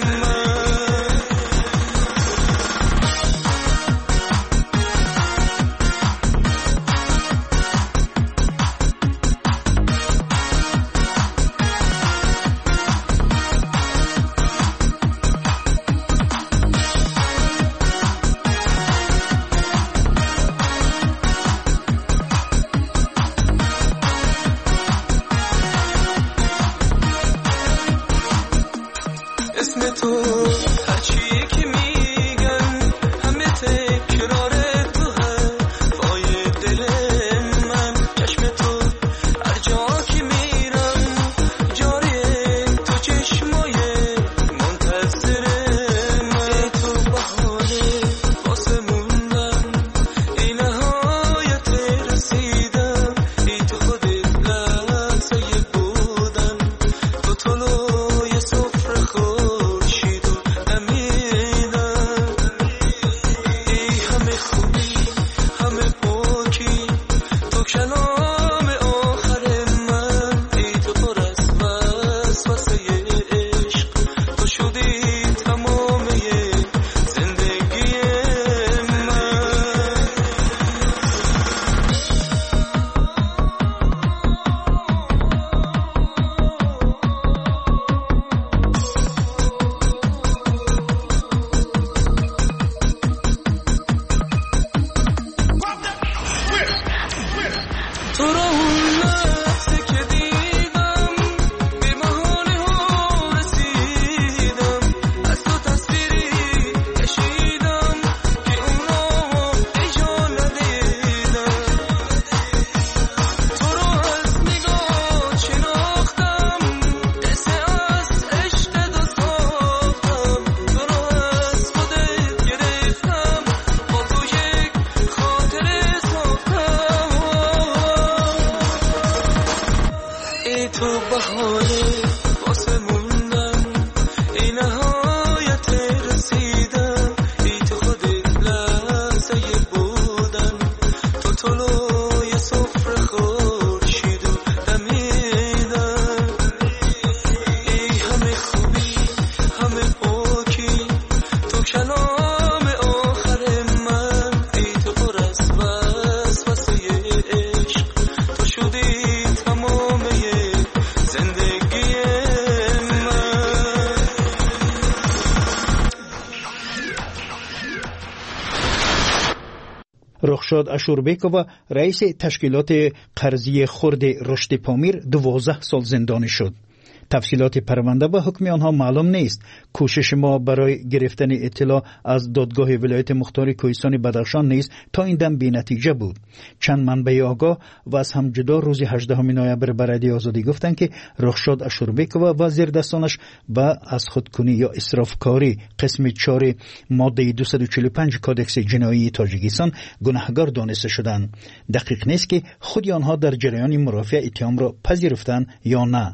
رخشاد اشوربیکووا رئیس تشکیلات قرضی خرد رشد پامیر دوازده سال زندانی شد. تفصیلات پرونده و حکم آنها معلوم نیست. کوشش ما برای گرفتن اطلاع از دادگاه ولایت مختار کوهستان بدخشان نیز تا این دم بی نتیجه بود. چند منبع آگاه و از هم جدا روز هجدهم نوامبر به رادیو آزادی گفتند که رخشاد اشوربیکووا و زیر دستانش با از خودکنی یا اسرافکاری قسم چهار ماده دویست و چهل و پنج کادکس جنایی تاجیکستان گناهکار دانسته شدند. دقیق نیست که خود آنها در جریان مرافعه اتهام را پذیرفتند یا نه.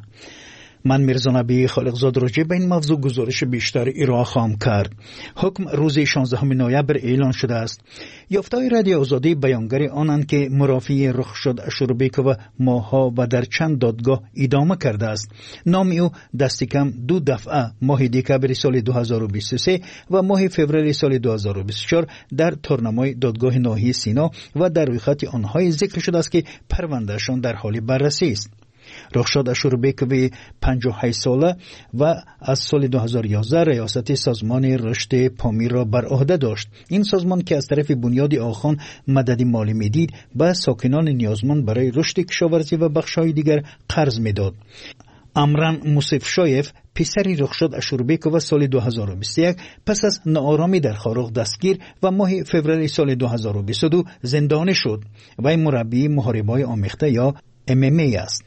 من میرزا نبی خالقزاد راجع به این موضوع گزارش بیشتر ارائه خواهم کرد. حکم روز شانزدهم نوامبر اعلان شده است. یافته‌های رادیو آزادی بیانگر آنند که مرافعه رخشاد اشوربیکووا ماه‌ها و در چند دادگاه ادامه کرده است. نام او دست کم دو دفعه ماه دکبر سال دو هزار و بیست و سه و ماه فوریه سال دو هزار و بیست و چهار در تورنمای دادگاه ناحیه سینا و در رویخط آنهای ذکر شده است که پروندهشان در حال بررسی است. رخشاد اشوربیکووا پنجاه و هشت ساله و از سال دو هزار و یازده ریاست سازمان رشد پامیر را بر عهده داشت. این سازمان که از طرف بنیاد آخان مدد مالی میدید به ساکنان نیازمند برای رشد کشاورزی و بخش‌های دیگر قرض میداد. امران موسفشایف پسری رخشاد اشوربیکووا سال دو هزار و بیست و یک پس از ناآرامی در خاروق دستگیر و ماه فوریه سال دو هزار و بیست و دو زندانی شد. وی مربی محاربه‌های آمیخته یا ام ام ای است.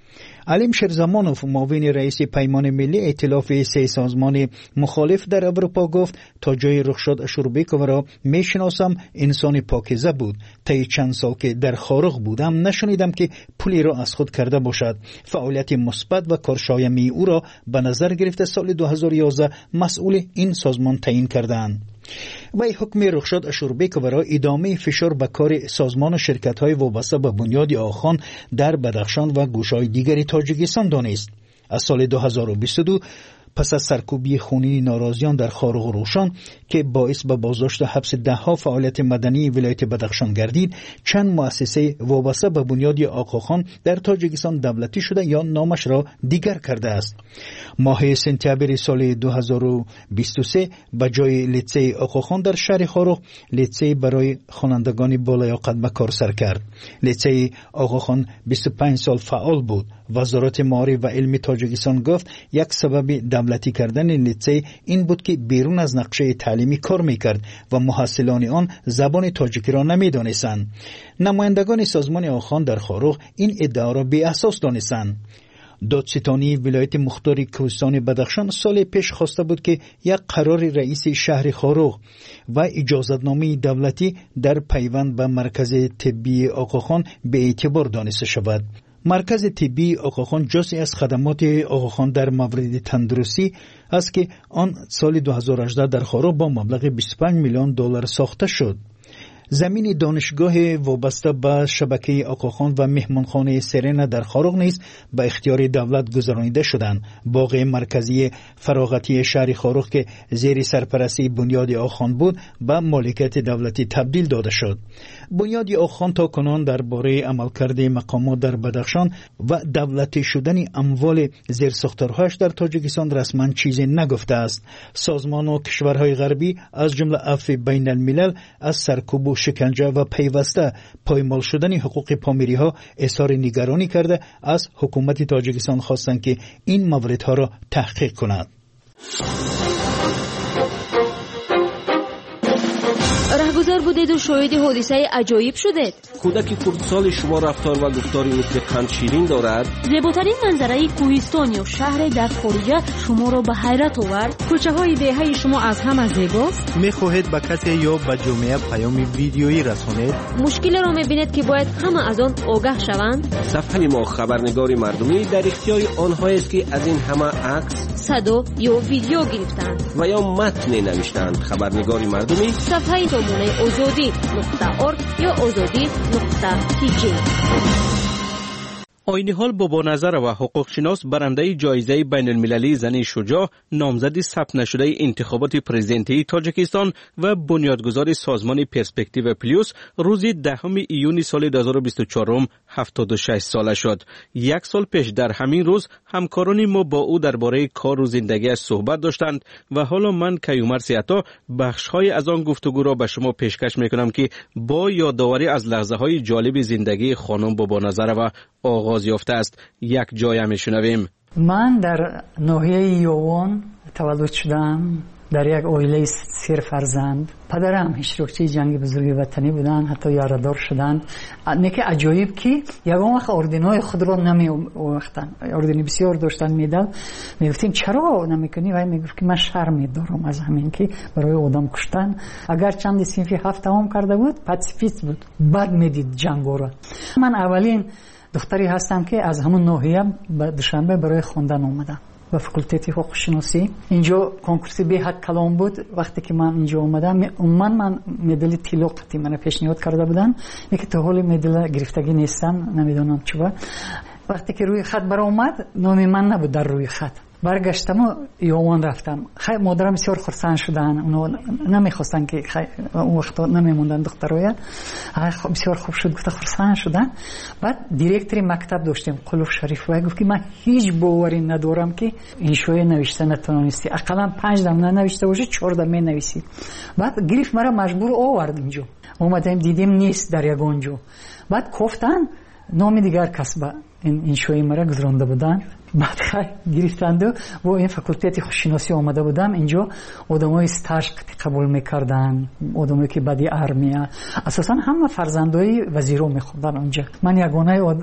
علیم شرزمانوف معاون رئیس پیمان ملی ائتلاف سه سازمان مخالف در اروپا گفت تا جای رخشاد اشوربیکووا را میشناسم انسان پاکیزه بود. طی چند سال که در خاروق بودم نشنیدم که پولی را از خود کرده باشد. فعالیت مثبت و کارشایمی او را به نظر گرفته سال دو هزار و یازده مسئول این سازمان تعیین کردند. وی حکم رخشاد اشوربیکووا را ادامه فشار به کار سازمان و شرکت‌های وابسته به بنیاد آخان در بدخشان و گوشه‌های دیگری تاجیکستان دانست. از سال دو هزار و بیست و دو پس از سرکوبی خونین ناراضیان در خاروق و روشان که باعث به بازداشت و حبس ده‌ها فعالیت مدنی ولایت بدخشان گردید، چند مؤسسه وابسته به بنیاد آقاخان در تاجیکستان دولتی شده یا نامش را دیگر کرده است. ماه سپتامبر سال دو هزار و بیست و سه به جای لیتسه آقاخان در شهر خاروق لیتسه برای خوانندگان بالیاقت به کار سر کرد. لیتسه آقاخان بیست و پنج سال فعال بود. وزارت معارف و علم تاجیکستان گفت یک سبب دولتی کردن لیتسه این بود که بیرون از نقشه تعلیمی کار میکرد و محصلان آن زبان تاجیکی را نمیدانستند. نمایندگان سازمان آخان در خاروق این ادعا را بی اساس دانستند. دادستانی ولایت مختار کوهستان بدخشان سال پیش خواسته بود که یک قرار رئیس شهر خاروق و اجازتنامه دولتی در پیوند به مرکز طبی آقاخان به اعتبار دانسته شود. مرکز طبی آقاخان جزئی از خدمات آقاخان در مورد تندرستی است که آن سال دو هزار و هجده در خاروق با مبلغ بیست و پنج میلیون دلار ساخته شد. زمین دانشگاه وابسته به شبکه آقاخان و مهمانخانه سرنا در خاروق نیز به اختیار دولت گذرانیده شدند. باغ مرکزی فراغتی شهر خاروق که زیر سرپرستی بنیاد آخان بود به مالکیت دولتی تبدیل داده شد. بنیاد آخان تا کنون درباره عملکرد مقامات در بدخشان و دولتی شدن اموال زیرساختارهاش در تاجیکستان رسما چیزی نگفته است. سازمان و کشورهای غربی از جمله عفو بین الملل از سرکوب و شکنجه و پیوسته پایمال شدن حقوق پامیری ها اظهار نگرانی کرده از حکومت تاجیکستان خواستند که این موردها را تحقیق کند. رهگذر بودید و شاهد حادثه عجایب شدید. کودک کردسال شما رفتار و گفتاری مثل قند شیرین دارد. زیباترین منظره کوهستان یا شهر در خارج شما را به حیرت آورد. کوچه های دهه شما از همه زیباست. میخواهید به کسی یا به جامعه پیام ویدیویی رسانید؟ مشکل را میبینید که باید همه از آن آگاه شوند. صفحه ما خبرنگاری مردمی در اختیار آنهایی است که از این همه عکس، صدا یا ویدیو گرفتند و یا متن نوشتند. خبرنگاری مردمی صفحه نمونه آزادی نقطه ارگ یا آزادی نقطه تی جی. آینی‌حال بابانظر و حقوق شناس برنده جایزه بین المللی زن شجاع، نامزد ثبت نشده انتخابات پرزیدنتی تاجیکستان و بنیادگذار سازمان پرسپکتیو پلیوس روز دهم ایون سال دو هزار و بیست و چهار هفتاد و شش ساله شد. یک سال پیش در همین روز همکاران ما با او درباره کار و زندگیش صحبت داشتند و حالا من کیومر سیاتا بخش‌های از آن گفتگو را به شما پیشکش می‌کنم که با یادآوری از لحظه‌های جالب زندگی خانم بابانظر و آغاز یافته است یک جای میشنویم. من در ناحیه یوان تولد شدم، در یک عائله سه فرزند. پدرم اشتراکچی جنگ بزرگ وطنی بودن، حتی یاردار شدند. نکته عجایب که یگان وقت اردنای خود را نمی وقتن اردنی بسیار داشتن میدل. میگفتیم چرا نمیکنی؟ و میگفت که من شرم دارم از همین که برای آدم کشتن. اگر چند صنفی هفت تمام کرده بود پاسیفیست بود، بعد میدید جنگو را. من اولین دختری هستم که از همون ناحیه به دوشنبه برای خواندن اومدم به فاکولته حقوق شناسی. اینجا کنکورس به حد کلام بود. وقتی که من اینجا اومدم من من مدل طلا قطعی من پیشنهاد کرده بودن، اینکه تا حال مدل گرفتگی نیستم، نمیدونم چرا. وقتی که روی خط برام اومد نام من نبود در روی خط. برگشتم و یوان رفتم. خیلی مادرم بسیار خرسند شدن، اونا نمیخواستن که اون وقت نمیموندن دخترای. بسیار خوب شد، گفت خرسند شدن. بعد دیرکتور مکتب داشتیم قلوف شریف و گفت که من هیچ باوری ندارم که این شوی نوشته نتونستی، اقلا پنج دم ننوشته باشه چهار دم مینویسی. بعد گرفت مرا مجبور آورد اینجا. اومدیم دیدیم نیست در یگانجا. بعد گفتن نام دیگر کس به این این شوی مرا گذرانده بودن. بعد خیلی گرفتند و با این فاکولته شناسی آمده بودم اینجا. آدمای استاژ قبول میکردن، آدمایی که بعدی ارمیا، اساسا همه فرزندای وزیرو میخوندن اونجا. من یگانه آد...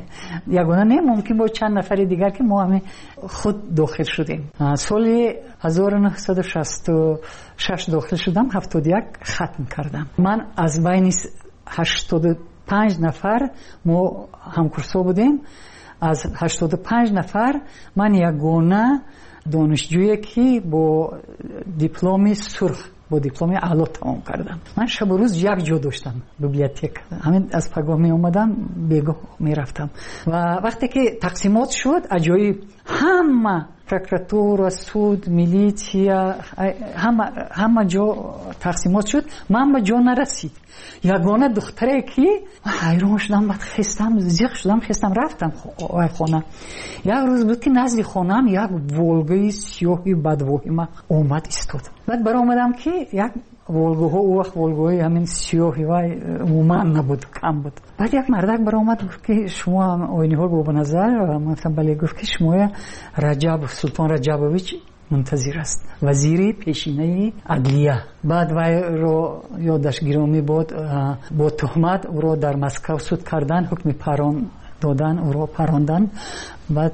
یگانه نه، ممکن با چند نفر دیگر که ما همه خود داخل شدیم. سال هزار و نهصد و شصت و شش داخل شدم، هفتاد و یک ختم کردم. من از بین هشتاد و پنج نفر ما همکورسا بودیم. از هشتاد و پنج نفر من یگانه دانشجویی که با دیپلم سرخ با دیپلم اعلا تمام کردم. من شب و روز یک جا داشتم بیبلیوتک، همین از پگاه می اومدم بیگاه می رفتم. و وقتی که تقسیمات شد عجایب، همه پروکراتور، سود، میلیتیا، همه همه جا تقسیمات شد، من به جا نرسید. یگانه دختره که حیران شدم، بعد خستم زیغ شدم، خستم رفتم خانه. یک روز بود که نزد خانم یک ولگای سیاهی بدبوی من اومد ایستاد. بعد برای اومدم که یک ولگوها او وقت ولگوهای همین سیاهی و عموما نبود، کم بود. بعد یک مردک برای اومد گفت که شما آینی‌حال بابانظر؟ من گفتم بله. گفت که شما رجب سلطان رجبویچ منتظر است، وزیری پیشینه عدلیه. بعد وی رو یادش گرامی بود، با تهمت او رو در مسکو صد کردن، حکم پران دادن، او رو پراندن. بعد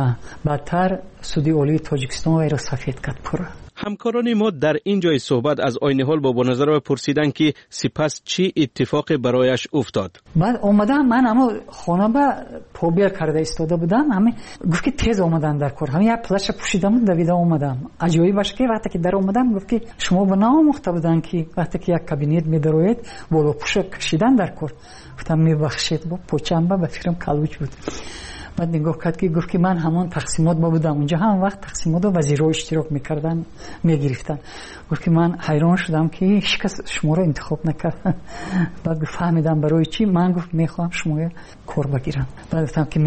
بعدتر سودی عالی تاجیکستان وی را سفید کرد پورا. همکاران ما در این جای صحبت از آینی‌حال بابانظر پرسیدن که سپس چی اتفاقی برایش افتاد. بعد اومدم، من اما خانه به پوبیا کرده ایستاده بودم، همه گفت که تیز اومدن در کار، همه یک پلش پوشیدم دویده اومدم. عجایب باشه که وقتی که در اومدم گفت که شما به ناموخته بودن که وقتی که یک کابینت می‌دروید بالا پوش کشیدن در کار. گفتم میبخشید، با پوچم به فکرم کلوچ بود. بعد نگاه کرد که گفت که من همون تقسیمات با بودم اونجا، هم وقت تقسیمات و وزیرها اشتراک میکردن میگرفتن. گفت که من حیران شدم که هیچ کس شما رو انتخاب نکرد. بعد فهمیدم برای چی. من گفت میخوام شما کار بگیرم. بعد گفتم که